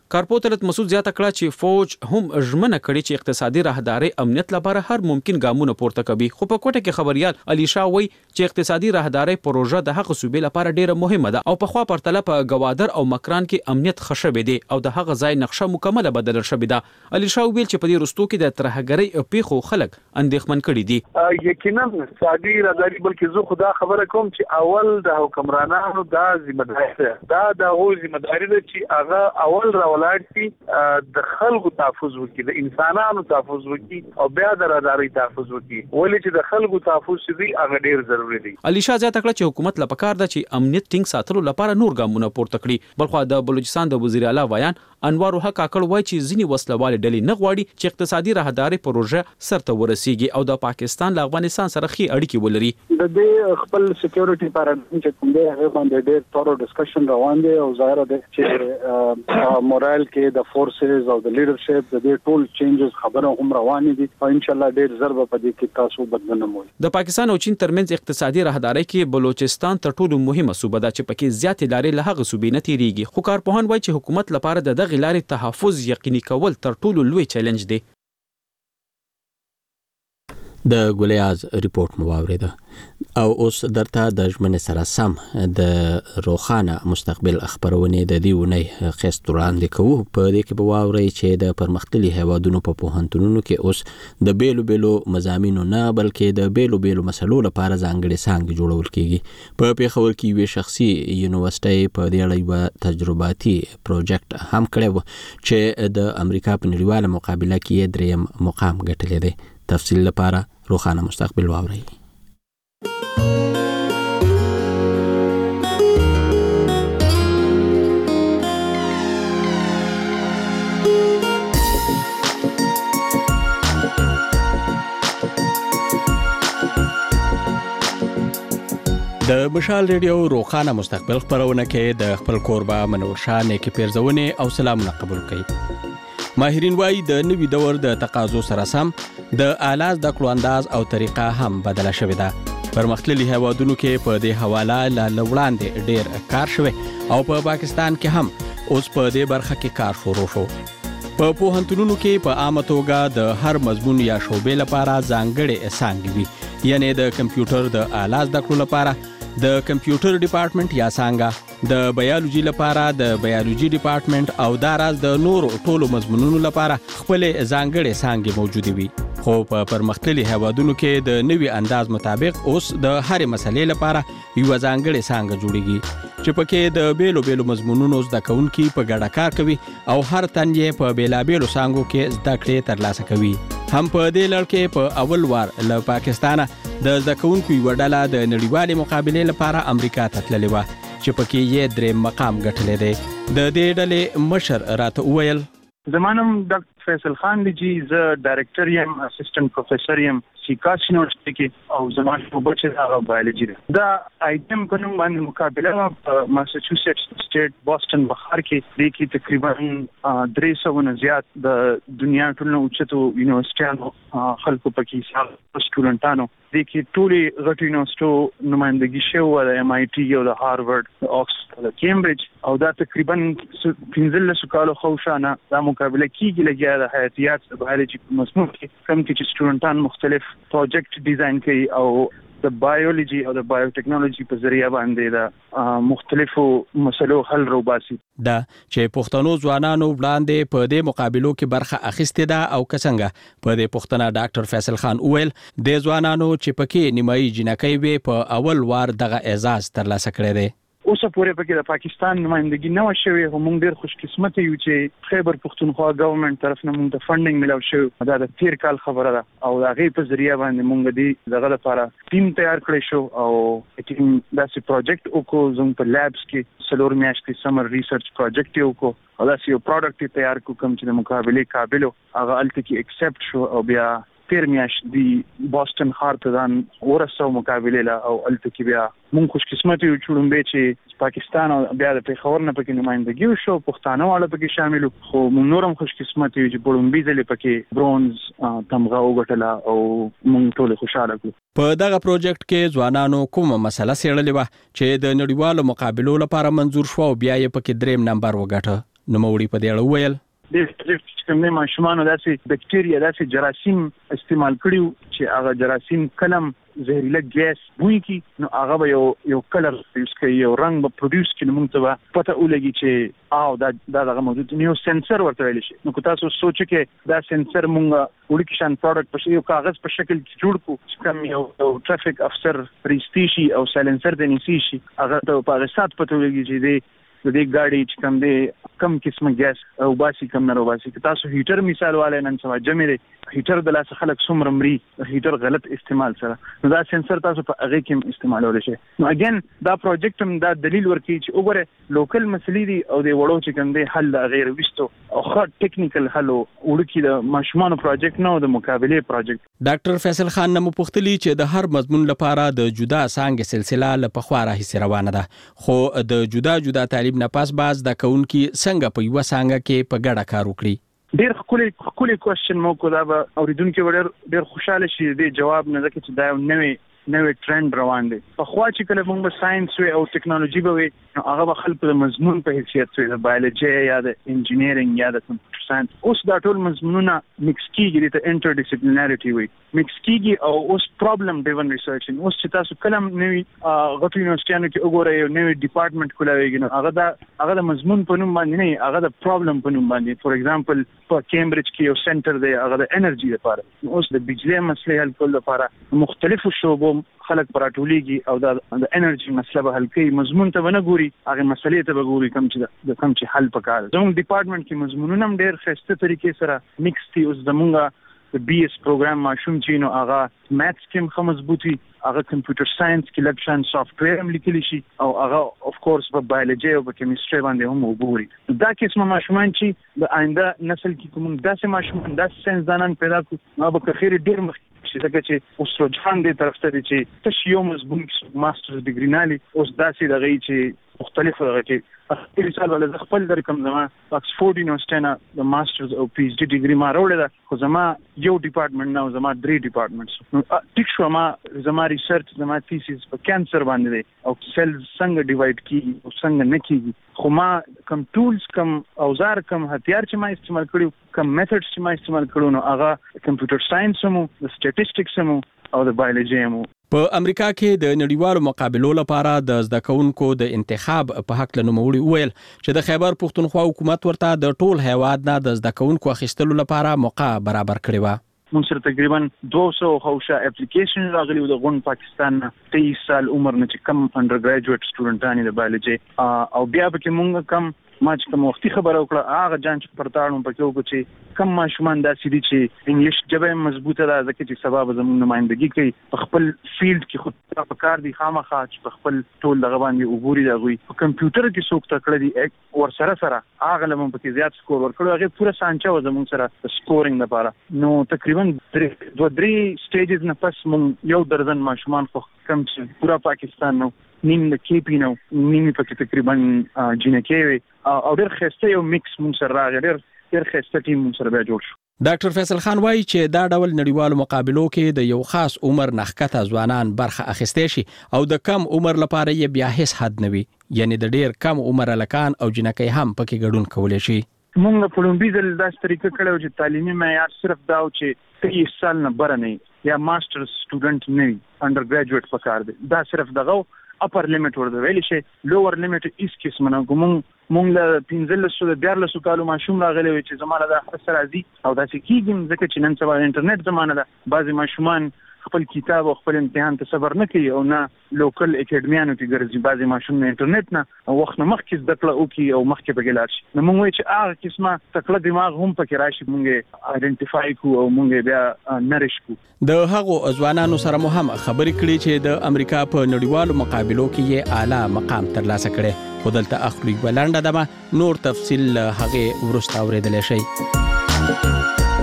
کارپوتلت مسعود زیاته کړه چې فوج هم ژمنه کړې چې اقتصادي راهداري امنیت لپاره هر ممکن ګامونه پورته کوي. خو په کوټه کې خبريال علي شاه وایي چې اقتصادي راهداري پروژه د هغه صوبې لپاره ډیره مهمه ده او په خوا پرتله په گوادر او مکران کې امنیت خښبې دي او د هغه ځای نقشه مکمله بدل شوې ده. علي شاه ویل چې په دې رستو کې د ترهګرۍ پیښو خلک اندېښمن کړي دي. یقینا اقتصادي راهداري بلکې زه خدا خبره کوم چې اول د حکمرانانو د ذمہداري ده دا د هغو ذمہداري ده چې هغه اول راولاړ شي د خلکو تحفظ وکړي د انسانانو تحفظ وکړي او بیا د راهداري تحفظ وکړي ولې چې د خلکو تحفظ دي هغه ډیر ضروری دی. علي شاه زیاته کړه چې حکومت لپاره کار ده چې امنیت ټینګ ساتلو لپاره نور ګامونه پورته کړي. بلخو د بلوچستان د وزیر اعلی ویان انوار الحق کاکړ وایي چې ځینې وسلوال ډلې نه غواړي چې اقتصادي راهداري پروژه سرته ورسیږي او د پاکستان له افغانستان سره ښې اړیکې ولري. د دې خپل سکیورټي پارامتر چې کوم دی هغه باندې ډېر تورو ډسکشن روان دی او ظاهر دی چې مورال کې د فورسز او د لیډرشپ د دې ټول چینجز خبره هم روان دي او ان شاء الله ډېر ضرب په دې کې تاسو بدلون مومي. د پاکستان او چین ترمنځ اقتصادي راهداري کې بلوچستان تر ټولو مهمه صوبه ده چې پکې زیاتې لارې له هغه صوبې نه تیریږي. خو کارپوهان وایي چې حکومت لپاره د دغې لارې تحفظ یقیني کول تر ټولو لوی چیلنج دی. د ګولیاز ریپورت مو واوریده او اوس درته د ژمنې سره سم د روخانه مستقبل خبرونه د دیونی خست وړاندې کوو. په دې کې به واوري چې د پرمختللي هیوادونو په پوهنتونونو کې اوس د بیلو بیلو مضامینو نه بلکې د بیلو بیلو مسلو لپاره ځانګړي څانګې جوړول کیږي. په پیښور کې یو شخصي یونیورسيټي په دې اړه یو تجرباتي پروژیکټ هم کړی و چې د امریکا په نړیواله مقابله کې دریم مقام ګټلی دی. تفصیل لپاره روخانه مستقبل واوري. د مشال ریډیو روخانه مستقبل خبرونه کې د خپل کوربه منور شاه نیکی پیرزونه او سلامونه قبول کړي. ماهرین وایي د نوي دور د تقاضو سره سم د اعلی زده کړو انداز او طریقه هم بدله شوې ده. پرمختللي هیوادونو کې په دې حواله لا لوړاندې ډېر کار شوی او په پاکستان کې هم اوس په دې برخه کې کار شروع شو. په پوهنتونونو کې په عامه توګه د هر مضمون یا شوبې لپاره ځانګړې څانګې وي، یعنی د کمپیوټر د اعلی زده کړو لپاره د کمپیوټر ډپارټمنټ یا څنګه، د بایولوژي لپاره د بایولوژي ډپارټمنټ او داراز د نورو ټولو مضمونونو لپاره خپل ځانګړې څانګې موجوده وي. خو په پرمختللي هیوادونو کې د نوي انداز مطابق اوس د هرې مسلې لپاره یو ځانګړې څانګه جوړیږي چې پکې د بیلو بیلو مضمونونو زده کوونکي په ګډه کار کوي او هر تن یې په بیلابیلو څانګو کې زده کړې ترلاسه کوي. هم په دې لړ کې په اول وار له پاکستانه د زده کوونکو یوه ډله د نړیوالې مقابلې لپاره امریکا ته تللې وه چې پکې یې دریم مقام ګټلی دی. د دې ډلې مشر راته وویل زمانم ډاکټر فیصل خان دی جی زه ډایرکټر یم اسسټنټ پروفیسور یم سیکاس یونیورسيټي کې او زما شعبه چې هغه بایولوژي ده. دا آیټم په نوم باندې مقابله په ماساچوسټس سټیټ بوسټن بخار کې دی کې تقریبا درې سوه نه زیات د دنیا ټولو اوچتو یونیورسيټانو خلکو پکې حساب سټوډنټانو دی کې ټولې غټ یونیورسيټو نمائندګي شوی د ایم آی ټي او د هارورډ د آکسفورډ د کیمبرج او دا تقریبا پنځلس کالو خوشانه دا مقابله کیږي لګیا د حیاتیات د بایولوژي په مضمون کې کوم چې سټوډنټان مختلف پروجیکټ ډیزاین کوي او د بایولوژي او د بایوټیکنالوژي په ذریعہ باندې د مختلفو مسلو حل روباسي. دا چې پښتنو ځوانانو وړاندې په دې مقابلو کې برخه اخیستې ده او څنګه په دې پښتنه ډاکټر فیصل خان وویل د ځوانانو چې پکې نیمایي جنکۍ وي په اول وار دغه اعزاز ترلاسه کړی دی. اوس پورې پکې د پاکستان نمائندګي نه وشوي خو موږ ډېر خوش قسمت یو چې خیبر پختونخوا ګورنمنت طرف نه موږ ته فندینګ ملو شو. دا د تیر کال خبره ده او د هغې په ذریعہ باندې موږ دې دغه لپاره ټیم تیار کړی شو او ټیم داسې پروجیکټ وکړو زموږ په لیبس کې څلور میاشتې سمر ریسرچ پروجیکټ یې وکړو او داسې یو پروډکټ یې تیار کړو کوم چې د مقابلې قابل هغه هلته کې اکسپټ شو او بیا تیر میاشت دی بوسټن ښار ته ځان ورسو مقابلې له او هلته کې بیا مونږ خوش قسمت یو چې لومبې چې پاکستان او بیا د پېښور نه پکې نمائندګي وشو پښتانه واړه پکې شامل خو مونږ نور هم خوش قسمت یو چې په لومبي ځلې پکې برونز تمغه وګټله او مونږ ټول خوشاله کړو. په دغه پروجیکټ کې ځوانانو کومه مسله څېړلې وه چې د نړیوالو مقابلو لپاره منظور شوه او بیا یې پکې دریم نمبر وګټه؟ نوموړي په دې اړه وویل د کوم نه ماشومان داسې بکټیریا داسې جراثیم استعمال کړیو چې هغه جراثیم کلم زهريله ګیس بوی کی نو هغه به یو یو کلر یوز کوي یو رنگ به پروډوس کړي موږ ته پته ولګي چې او دا دا دغه موجود نیو سنسر ورته ویل شي نو کو تاسو سوچ کې دا سنسر موږ وړي شان پروډکټ په یو کاغذ په شکل کې جوړ کو چې کوم یو ټرافیک افسر پریستی شي او سایلنسر د نسی شي هغه ته په غسات پته ولګي چې دی د دې ګاډي چې کوم دی کم قسمه ګیس او باسي کم نه وباسي که تاسو هیټر مثال والے نن سبا جمع دی هیټر د لاس خلک څومره مري هیټر غلط استعمال سره نو دا سنسر تاسو په هغه کې استعمالول شي نو اگین دا پروجیکټ هم دا دلیل ورکوي چې وګوره لوکل مسلې دي او د وړو چې کوم دی حل غیر وستو او خاط ټیکنیکل حل وړکی د ماشومان پروجیکټ نه د مقابله پروجیکټ ډاکټر فیصل خان نو پوښتلی چې د هر مضمون لپاره د جدا څنګه سلسله له پخوا راهي روانه ده خو د جدا جدا تعلیم نه پاس باز د کونکي څنګه په یو څنګه کې په ګډه کار وکړي ډیر خولي خولي کوېسچن مو کو دا اوریدونکو ډیر ډیر خوشاله شي د جواب نه ځکه چې دا نوې نوې ټرند روان دي په خوا چې کله موږ ساينس او ټیکنالوژي به وي هغه به خلکو د مضمون په حیثیت وي د بایولوژي یا د انجینیرینګ یا د کمپیوټر ساينس اوس دا ټول مضمونونه مکس کیږي د انټر ډیسپلیناریټي وي مکس کیږي او اوس پرابلم ډریون ریسرچ اوس چې تاسو کلم نوې غټو یونیورسيټانو کې وګورئ یو نوې ډپارټمنټ کولاويږي نو هغه دا هغه د مضمون په نوم باندې نه هغه د پرابلم په نوم باندې فور ایگزامپل په کیمبرج کې یو سنټر دی هغه د انرژي لپاره اوس د بجلی مسلې حل کول لپاره مختلفو شوبو خلک پراټولېږي او د انرژي مسله به حل کوي مضمون ته ونه ګوري هغه مسلې ته به ګوري کوم چې د کوم چې حل پکار زموږ ډپارټمنټ کې مضمونونه هم ډېر ښایسته طریقې سره مکس دي اوس زموږ د بي اس پروګرام ماشوم چې نو هغه میتھس کې هم مضبوطي هغه کمپیوټر ساينس کې لکشن سافټویر هم لیکل شي او هغه اف کورس په بایولوژي او په کیمستري باندې هم وګوري دا قسمه ماشومان چې د آینده نسل کې کوم داسې ماشومان داسې ساينسدانان پیدا کړو نو به خیر ډیر مخ چې څنګه چې اوس روجان دې طرف ته چې تاسو یو مضمون ماسترز ډیګری نالي اوس داسې دغه چې مختلف دغه چې په مثال ولې خپل در کوم زما اکسفورد یونیورسيټي نه د ماسترز او پی ایچ ډي ډیګری ما راوړل ده خو زما یو ډپارټمنټ نه زما درې ډپارټمنټس نو ټیک شو ما زما ریسرچ زما تھیسیس په کانسر باندې دی او سیلز څنګه ډیوایډ کیږي او څنګه نه کیږي خو ما کم ټولز کم اوزار کم هتیار چې ما استعمال کړو کم میتھډز چې ما استعمال کړو نو هغه کمپیوټر ساينس مو د سټیټسټکس مو او د بایولوژي مو په امریکا کې د نړیوالو مقابلو لپاره د زده کوونکو د انتخاب په حق له نوموړي ویل چې د خیبر پښتونخوا حکومت ورته د ټول هیواد نه د زده کوونکو اخیستلو لپاره موقع برابر کړی و موږ سره تقریبا دوه سوه خوشا اپلیکیشن راغلي د غون پاکستان تیئیس سال عمر نه چې کم انډر ګریجویټ سټوډنټان د بایولوژي او بیا به کې موږ کم ما چې کوم وختي خبره وکړه هغه جان چې پرتاړم پکې وکړو چې کم ماشومان داسې دي چې انګلیش ژبه مضبوطه ده ځکه چې سبب زموږ نمائندګي کوي په خپل فیلډ کې خود په کار دي خامخا چې په خپل ټول دغه باندې وګوري دا غوي په کمپیوټر کې څوک تکړه دي ور سره سره هغه لمن پکې زیات سکور ورکړو هغه پوره سانچا و زموږ سره سکورینګ لپاره نو تقریبا دوه درې سټیجز نه پس مونږ یو درځن ماشومان خو کم چې پورا پاکستان نو نیم د کیپی نو نیم پکې تقریبا جنکې وي او ډېر خسته یو میکس مونږ سره راغی ډېر ډېر خسته ټیم مونږ سره بیا جوړ شو ډاکټر فیصل خان وایي چې دا ډول نړیوالو مقابلو کې د یو خاص عمر نخکته ځوانان برخه اخیستې شي او د کم عمر لپاره یې بیا هیڅ حد نه وي یعنی د ډېر کم عمر لکان او جنکې هم پکې ګډون کولی شي مونږ په لومبي ځل داسې طریقه کړو چې تعلیمي معیار صرف دا و چې تیئیس سال نه بره نه یا ماسټر سټوډنټ نه وي انډر ګریجویټ پکار دی دا صرف دغه اپر لیمټ ورته ویل شي لوور لیمټ هیڅ قسم نه کوم مونږ له پنځلس سو د دیارلسو کالو ماشوم راغلی وي چې زمانه د اخر راځي او داسې کېږي ځکه چې نن سبا انټرنیټ زمانه ده بعضې ماشومان خپل کتاب او خپل امتحان ته صبر نه کوي او نه لوکل اکیډمیانو کې ګرځي بعضې ماشوم نه انټرنیټ نه وخت نه مخکې زده کړه وکړي او مخکې پکې لاړ شي نو مونږ وایو چې هغه قسمه تکړه دماغ هم پکې راشي مونږ یې آیډنټیفای کړو او مونږ یې بیا نرش کړو د هغو ځوانانو سره مو هم خبرې کړې چې د امریکا په نړیوالو مقابلو کې یې اعلی مقام ترلاسه کړی خو دلته اخلو یوه لنډه دمه نور تفصیل هغې وروسته اورېدلی شئ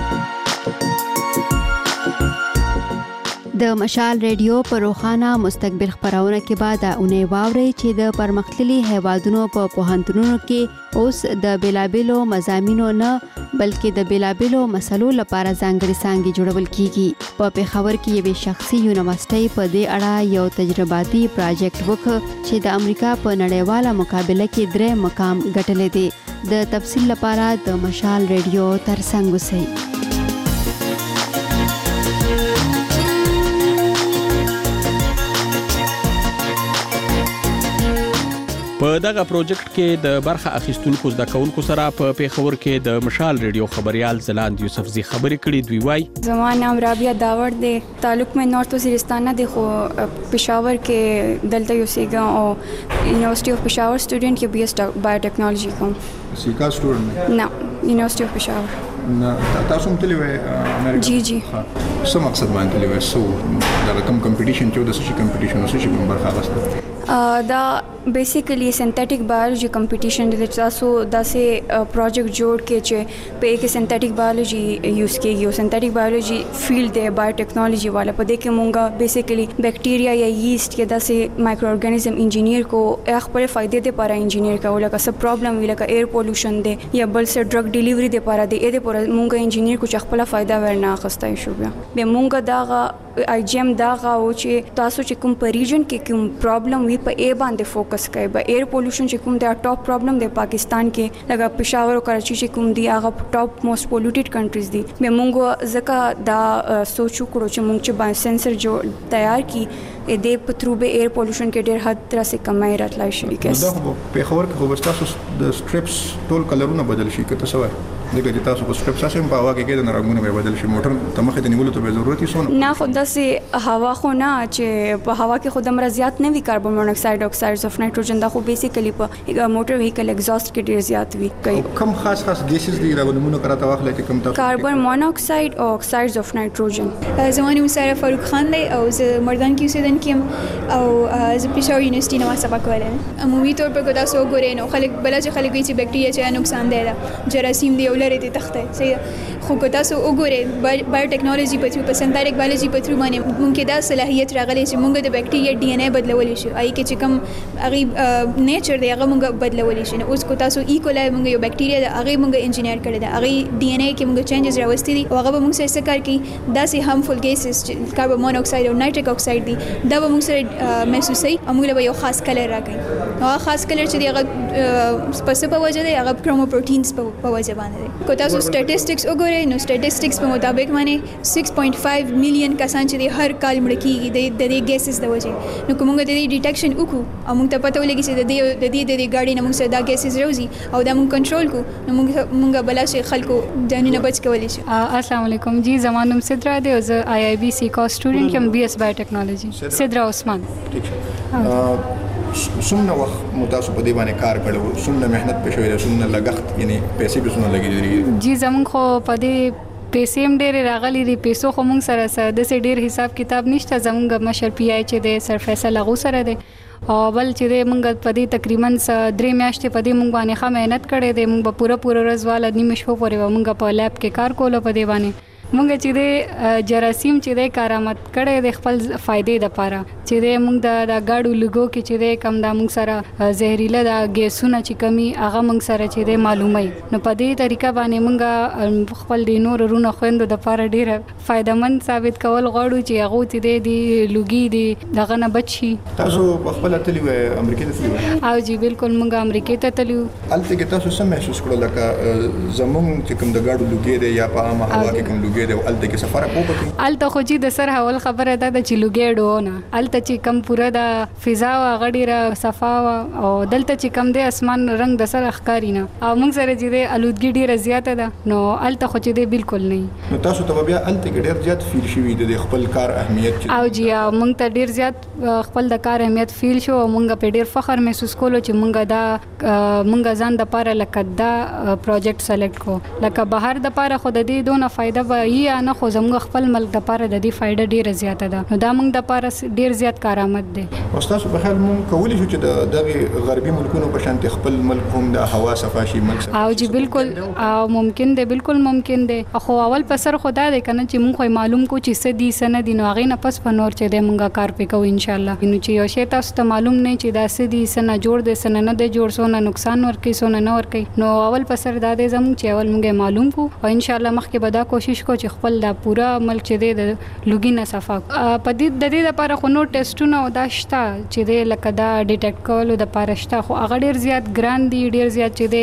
د مشال ریډیو په روخانه مستقبل خبرونه کې بعد اونې واوري چې د پرمختللي هیوادونو په پوهنتونونو کې اوس د بیلابلو مضامینو نه بلکې د بیلابلو مسلو لپاره ځانګړي څانګې جوړول کیږي په پیښور کې یو شخصي یونیورسيټي په دې اړه یو تجرباتي پروجیکټ وکړ چې د امریکا په نړیواله مقابله کې درې مقام ګټلې دي د تفصیل لپاره د مشال ریډیو ترڅنګ اوسئ. په دغه پروجیکټ کې د برخه اخیستونکو زده کوونکو سره په پیښور کې د مشال ریډیو خبريال زلاند یوسفزي خبرې کړې. دوی وایي زما نام رابعه داور دی، تعلق مې نارت وزیرستان نه دی، خو پېښور کې دلته اوسېږم او یونیورسيټي اف پېښور سټوډنټ کې بي ایس بایوټیکنالوژي کوم. سیکا سټوډنټ نه، یونیورسيټي اف پېښور. نه تاسو هم تللی وای امریکا؟ جی جی. څه مقصد باندې تللی وای؟ سو دا کوم کمپټیشن چې د سشي کمپټیشن او سشي کوم برخه غوښته؟ دا بیسیکلی سنتھیټک بایولوژي کمپټیشن د تاسو داسې پروجیکټ جوړ کې چې په کې سنتھیټک بایولوژي یوز کېږي او سنتھیټک بایولوژي فیلډ دی بایوټیکنالوژي والا. په دې کې مونږه بیسیکلی بیکټیریا یا ییست کې داسې مایکرو ارګانیزم انجینیر کو خپل فائدې لپاره انجینیر کو، لکه څه پرابلم وی لکه ایر پولوشن دی یا بل څه ډرګ ډیلیوري لپاره دی، اې لپاره مونږه انجینیر کو چې خپل فائدہ ورنه اخستای شو. بیا به مونږه دا آی جی ایم دا غو چې تاسو چې کوم په ریجن کې کوم پرابلم وی په ای باندې فوکس کوي. به ایر پولوشن چې کوم د ټاپ پرابلم دی پاکستان کې، لکه پېښور او کراچي چې کوم دی هغه ټاپ موست پولوټډ کنټریز دي. به مونږ ځکه دا سوچو کړو چې مونږ چې بایو سنسر جوړ تیار کی دې په ترو به ایر پولوشن کې ډېر حد تر څه کمای راتلای شي. دا پېښور کې خو تاسو د سټریپس ټول کلرونه بدل شي کته سوای دغه چې تاسو په سټریپس اسیم په هوا کې کې د رنگونه به بدل شي، موټر ته مخې ته نیولو ته به ضرورت هیڅ نه نه. خو داسې هوا خو نه چې په هوا کې خود امر زیات نه وي کاربن مونوکساید اکسایډز اف نایټروجن، دا خو بیسیکلی په موټر وهیکل ایگزاست کې ډېر زیات وي. کوم خاص خاص ګیسز دي دا نمونه کراته واخلې چې کوم تاسو کاربن مونوکساید او اکسایډز اف نایټروجن. زمانه مساره فاروق خان دی او زه مردان کې اوسېدونکی یم او زه پېښور یونیورسيټي نه ما سبق ویلی. عمومي طور په ګوتا سو ګورې نو خلک بل چې خلک وایي چې بیکټیریا چې نقصان دی دا جراثیم دی او لري دي تخته صحیح. خو ګوتا سو وګورې بایوټیکنالوژي په ترو په سنتھیټک بایولوژي په ترو باندې ممکن دا صلاحیت راغلی چې موږ د بیکټیریا ډي ان اے بدلولی شي، آی کې چې کوم هغه نیچر دی هغه موږ بدلولی شي. اوس ګوتا سو ایکولای موږ یو بیکټیریا د هغه موږ انجینیر کړی دی، هغه ډي ان اے کې موږ چینجز راوستي دي او هغه به موږ سره څه کار کوي داسې هارمفul ګیسز چې کاربن مونوکساید او نایټریک اکساید دي دا به موږ سره محسوسي او موږ به یو خاص کلر راکړي. هغه خاص کلر چې دی هغه پس په وجه دی هغه کروموپروټینز په وجه باندې دی. کو تاسو سټیټسټکس وګورئ نو سټیټسټکس په مطابق باندې six point five میلیون کسان چې هر کال مړ کیږي د دې ګیسز د وجه. نو کومه د دې ډیټیکشن وکړو او موږ ته پته ولګي چې د دې د دې د ګاډي نه موږ سره دا ګیسز راوځي او دا موږ کنټرول کو نو موږ موږ بل شي خلکو ځانونه بچ کولی شي. السلام علیکم جی، زما نوم سدرا دی او زه آی آی بي سیکا سټوډنټ یم، بي ایس بایوټیکنالوژي. سدرا عثمان. ٹھیک ہے. سمنه وخت متاسو په دې باندې کار کړو، سمنه مهنت پېښ ویل، سمنه لګښت یعنی پیسې به سمنه لګیږي. جی زمون خو په دې پیسې هم ډېرې راغلي دي، پیسو خو موږ سره سره داسې ډېر حساب کتاب نشته. زمونږ مشر پی آی چې دی سر فیصل هغو سره دی او بل چې دی موږ په دې تقریبا درې میاشتې په دې موږ باندې ښه محنت کړی دی. موږ به پوره پوره ورځ واله نیمه شپه پورې به موږ په لیب کې کار کولو په دې باندې. موږ چې دی جراثیم چې دی کارآمد کړی دی خپل فائدې دپاره چې دی موږ د ګاډو لګو کې چې دی کم دا موږ سره زهریله دا ګیسونه چې کمی هغه موږ سره چې دی معلوموي. نو په دې طریقه باندې موږ خپل د نور رونو خویندو دپاره ډېره فایدهمند ثابت کول غواړو چې هغو چې دی د لوګي د دغه نه بچ شي. تاسو خپله تللي وئ امریکې ته تللي وئ؟ او جی بالکل موږ امریکې ته تللي وو. هلته کې تاسو څه محسوس کړل لکه زموږ چې کوم د ګاډو لوګي دی یا په عامه هوا کې کوم لوګي دی الته کې سفر وکړو؟ الته خو چې د سر حوال خبره ده چې لوګي ډونه الته چې کم پوره د فضا او غډیره صفا او دلته چې کم د اسمان رنگ د سر اخکاری نه او موږ سره چې د الودګي ډیره زیاته ده نو الته خو چې د بالکل نه. نو تاسو ته بیا الته کې ډیر زیات فیل شوی د خپل کار اهمیت او جی موږ ته ډیر زیات خپل د کار اهمیت فیل شو او موږ په ډیر فخر محسوس کولو چې موږ دا موږ ځان د پاره لکه دا پروجیکټ سلیکټ کو لکه بهر د پاره خو د دې دونه فائدہ به یا نه خو زموږ خپل ملک د پاره د دې فائدہ ډیره زیاته ده نو دا موږ د پاره ډیر زیات کارآمد دي. استاد په خیال موږ کولی شو چې د دغه غربي ملکونو په شان خپل ملک هم د هوا صفا شي ملک او جی بالکل او ممکن دی بالکل ممکن دی خو اول په سر خدا دی کنه چې موږ معلوم کو چې سدي سن دي نو هغه نه پس په نور چې د موږ کار پکو ان شاء الله نو چې یو شی تاسو ته معلوم نه چې دا سدي سن جوړ دي سن نه دی جوړ سونه نقصان ورکي سونه نه ورکي نو اول په سر دا دی زموږ چې اول موږ معلوم کو او ان شاء الله مخکې به دا کوشش کو کو چې خپل دا پورا ملک چې د لوګي نه صفا په دې د دې لپاره خو نو ټیسټونه او دا شته چې د لکه دا ډیټیکټ کولو د لپاره شته خو هغه ډیر زیات ګران دي ډیر زیات چې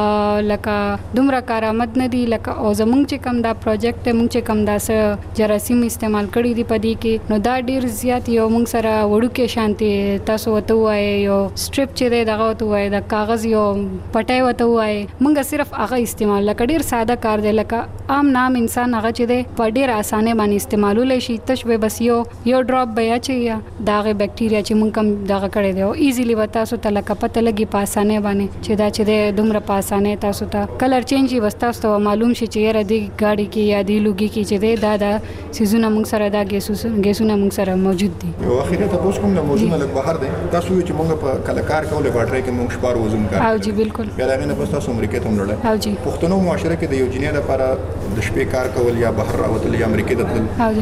د لکه دومره کارآمد نه دي لکه او زمونږ چې کم دا پروجیکټ مونږ چې کم دا سره جراثیم استعمال کړی دی په دې کې نو دا ډیر زیات یو مونږ سره وړو کې شانتي تاسو وته وای یو سټریپ چې دی دغه وته وای د کاغذ یو پټای وته وای مونږ صرف هغه استعمال لکه ډیر ساده کار دی لکه عام نام انسان هغه چې دی په ډیر اسانه باندې استعمالول شي تشبه بس یو یو ډراپ بیا چې داغه بکټیریا چې مونږ کم دغه کړی دی او ایزیلی وتا سو ته لکه پته لګي په اسانه باندې چې دا چې دی دومره په اسانه تاسو ته کلر چینج وي بس تاسو ته معلوم شي چې یره دی ګاډي کې یا دی لوګي کې چې دی دا دا سيزونه مونږ سره دا ګیسونه مونږ سره موجود دي یو اخیری تاسو کوم د موضوع نه لګ بهر دی تاسو چې مونږ په کلکار کوله باټری کې مونږ شپار وزن کار او جی بالکل بیا دا نه بس تاسو امریکا ته وړل او جی پښتنو معاشره کې د یو جنیا لپاره د شپې کار کول یا بهر راوتل یا امریکا ته تل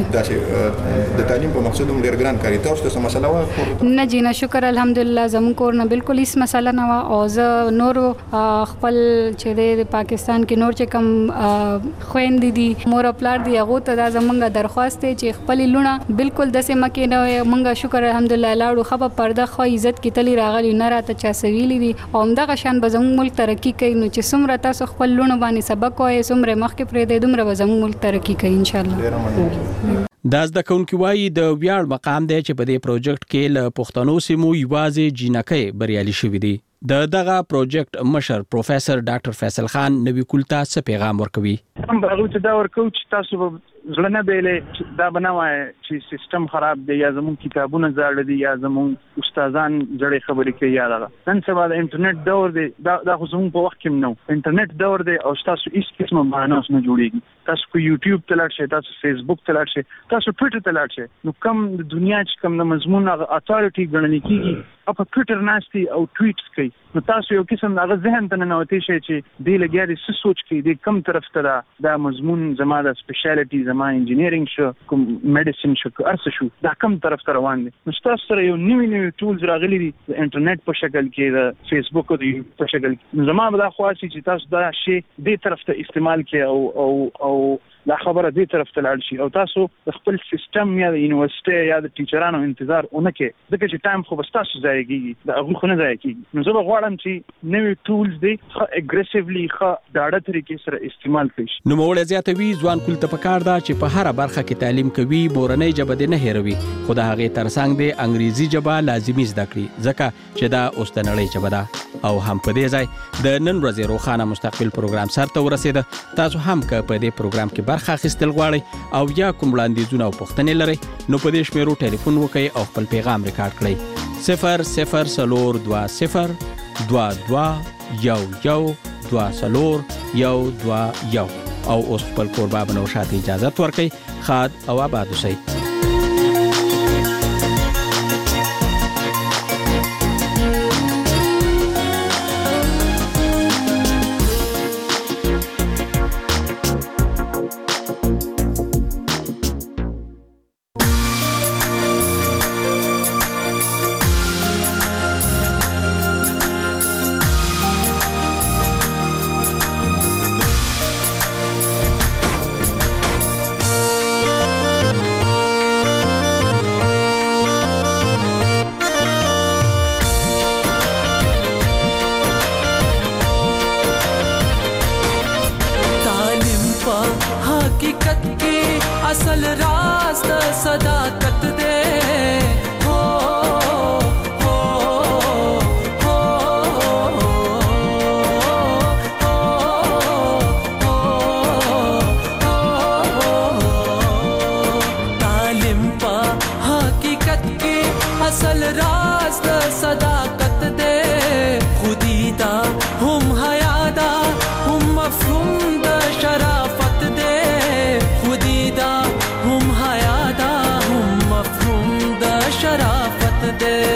داسې د تعلیم په مقصد هم ډیر ګران کاری تاسو ته مسله و نه جی نه شکر الحمدلله زمون کور نه بالکل هیڅ مسله نه و او زه نور خپل چې د پاکستان کې نور چې کم خويندې دي مور خپل دی هغه ته د زمونږ درخواست چې خپل لونه بالکل د سیمه کې نه مونږه شکر الحمدلله لاړو خبر پرده خو عزت کې تلی راغلی نه راته چا سویلی دي او همدغه شان به زموږ ملک ترقی کوي نو چې څومره تاسو خپل لونه باندې سبق وایي څومره مخکې پرې دی دومره به زموږ ملک ترقی کوي ان شاء الله دا زده کوونکي وایي د ویاړ مقام دی چې په دې پروجیکټ کې له پښتنو سیمو یوازې جینکۍ بریالي شوي دي د دغه پروجیکټ مشر پروفیسور ډاکټر فیصل خان نوی کولتا څه پیغام ورکوي هم هغه ته دا ورکو چې تاسو زړه نه بیلې دا بنوای چې سیستم خراب دی یا زموږ کتابونه زاړه دي یا زموږ استادان جړې خبرې کوي یا دا نن سبا د انټرنیټ دور دی دا د خو زموږ په وخت کې نو انټرنیټ دور دی او تاسو هیڅ قسمه معنی نه جوړیږي تاسو کو یوټیوب ته لاړ شئ تاسو فیسبوک ته لاړ شئ تاسو ټویټر ته لاړ شئ نو کم د دنیا چې کم د مضمون اتھارټي ګڼل کیږي په ټویټر ناشتي او ټویټس کوي نو تاسو یو قسم هغه ذهن ته نه وتی شي چې دی لګیا دي څه سوچ کوي د کم طرف ته دا مضمون زما د سپیشلیټي زما انجینیرینګ شو کوم میډیسن شو ارڅ شو دا کم طرف ته روان دي نو تاسو سره یو نیو نیو ټولز راغلي دي د انټرنیټ په شکل کې د فیسبوک او د په شکل کې زما به دا خواږي چې تاسو دا شی دې طرف ته استعمال کړئ او او او دا خبره دې طرف ته لاړ شي او تاسو د خپل سیستم یا د یونیورسيټي یا د ټیچرانو انتظار اونکه ځکه چې ټایم خو بس تاسو ځای کیږي دا هغه خو نه ځای کیږي نو زه غواړم چې نوې ټولز دې ښه اګریسیولی ښه ډاډه طریقې سره استعمال کړئ نو موږ زیاتوي ځوان کول ته پکار دا چې په هر برخه کې تعلیم کوي بورنۍ ژبه دې نه هېروي خو د هغه ترڅنګ دې انګریزي ژبه لازمي زده کړي ځکه چې دا اوس د نړۍ ژبه ده او هم په دې ځای د نن ورځې روخانه مستقبل پروګرام سره ورسېده تاسو هم که په دې پروګرام کې برخه اخیستل غواړئ او یا کوم وړاندیزونه او پوښتنې لرئ نو په دې شمیرو ټلیفون وکړئ او خپل پیغام ریکارډ کړئ صفر صفر صفر دوه صفر دوه دوه یو یو دوه صفر یو دوه یو او اوس خپل کوربه بنو شاته اجازه ورکړئ خاد او آباد اوسئ शराफत दे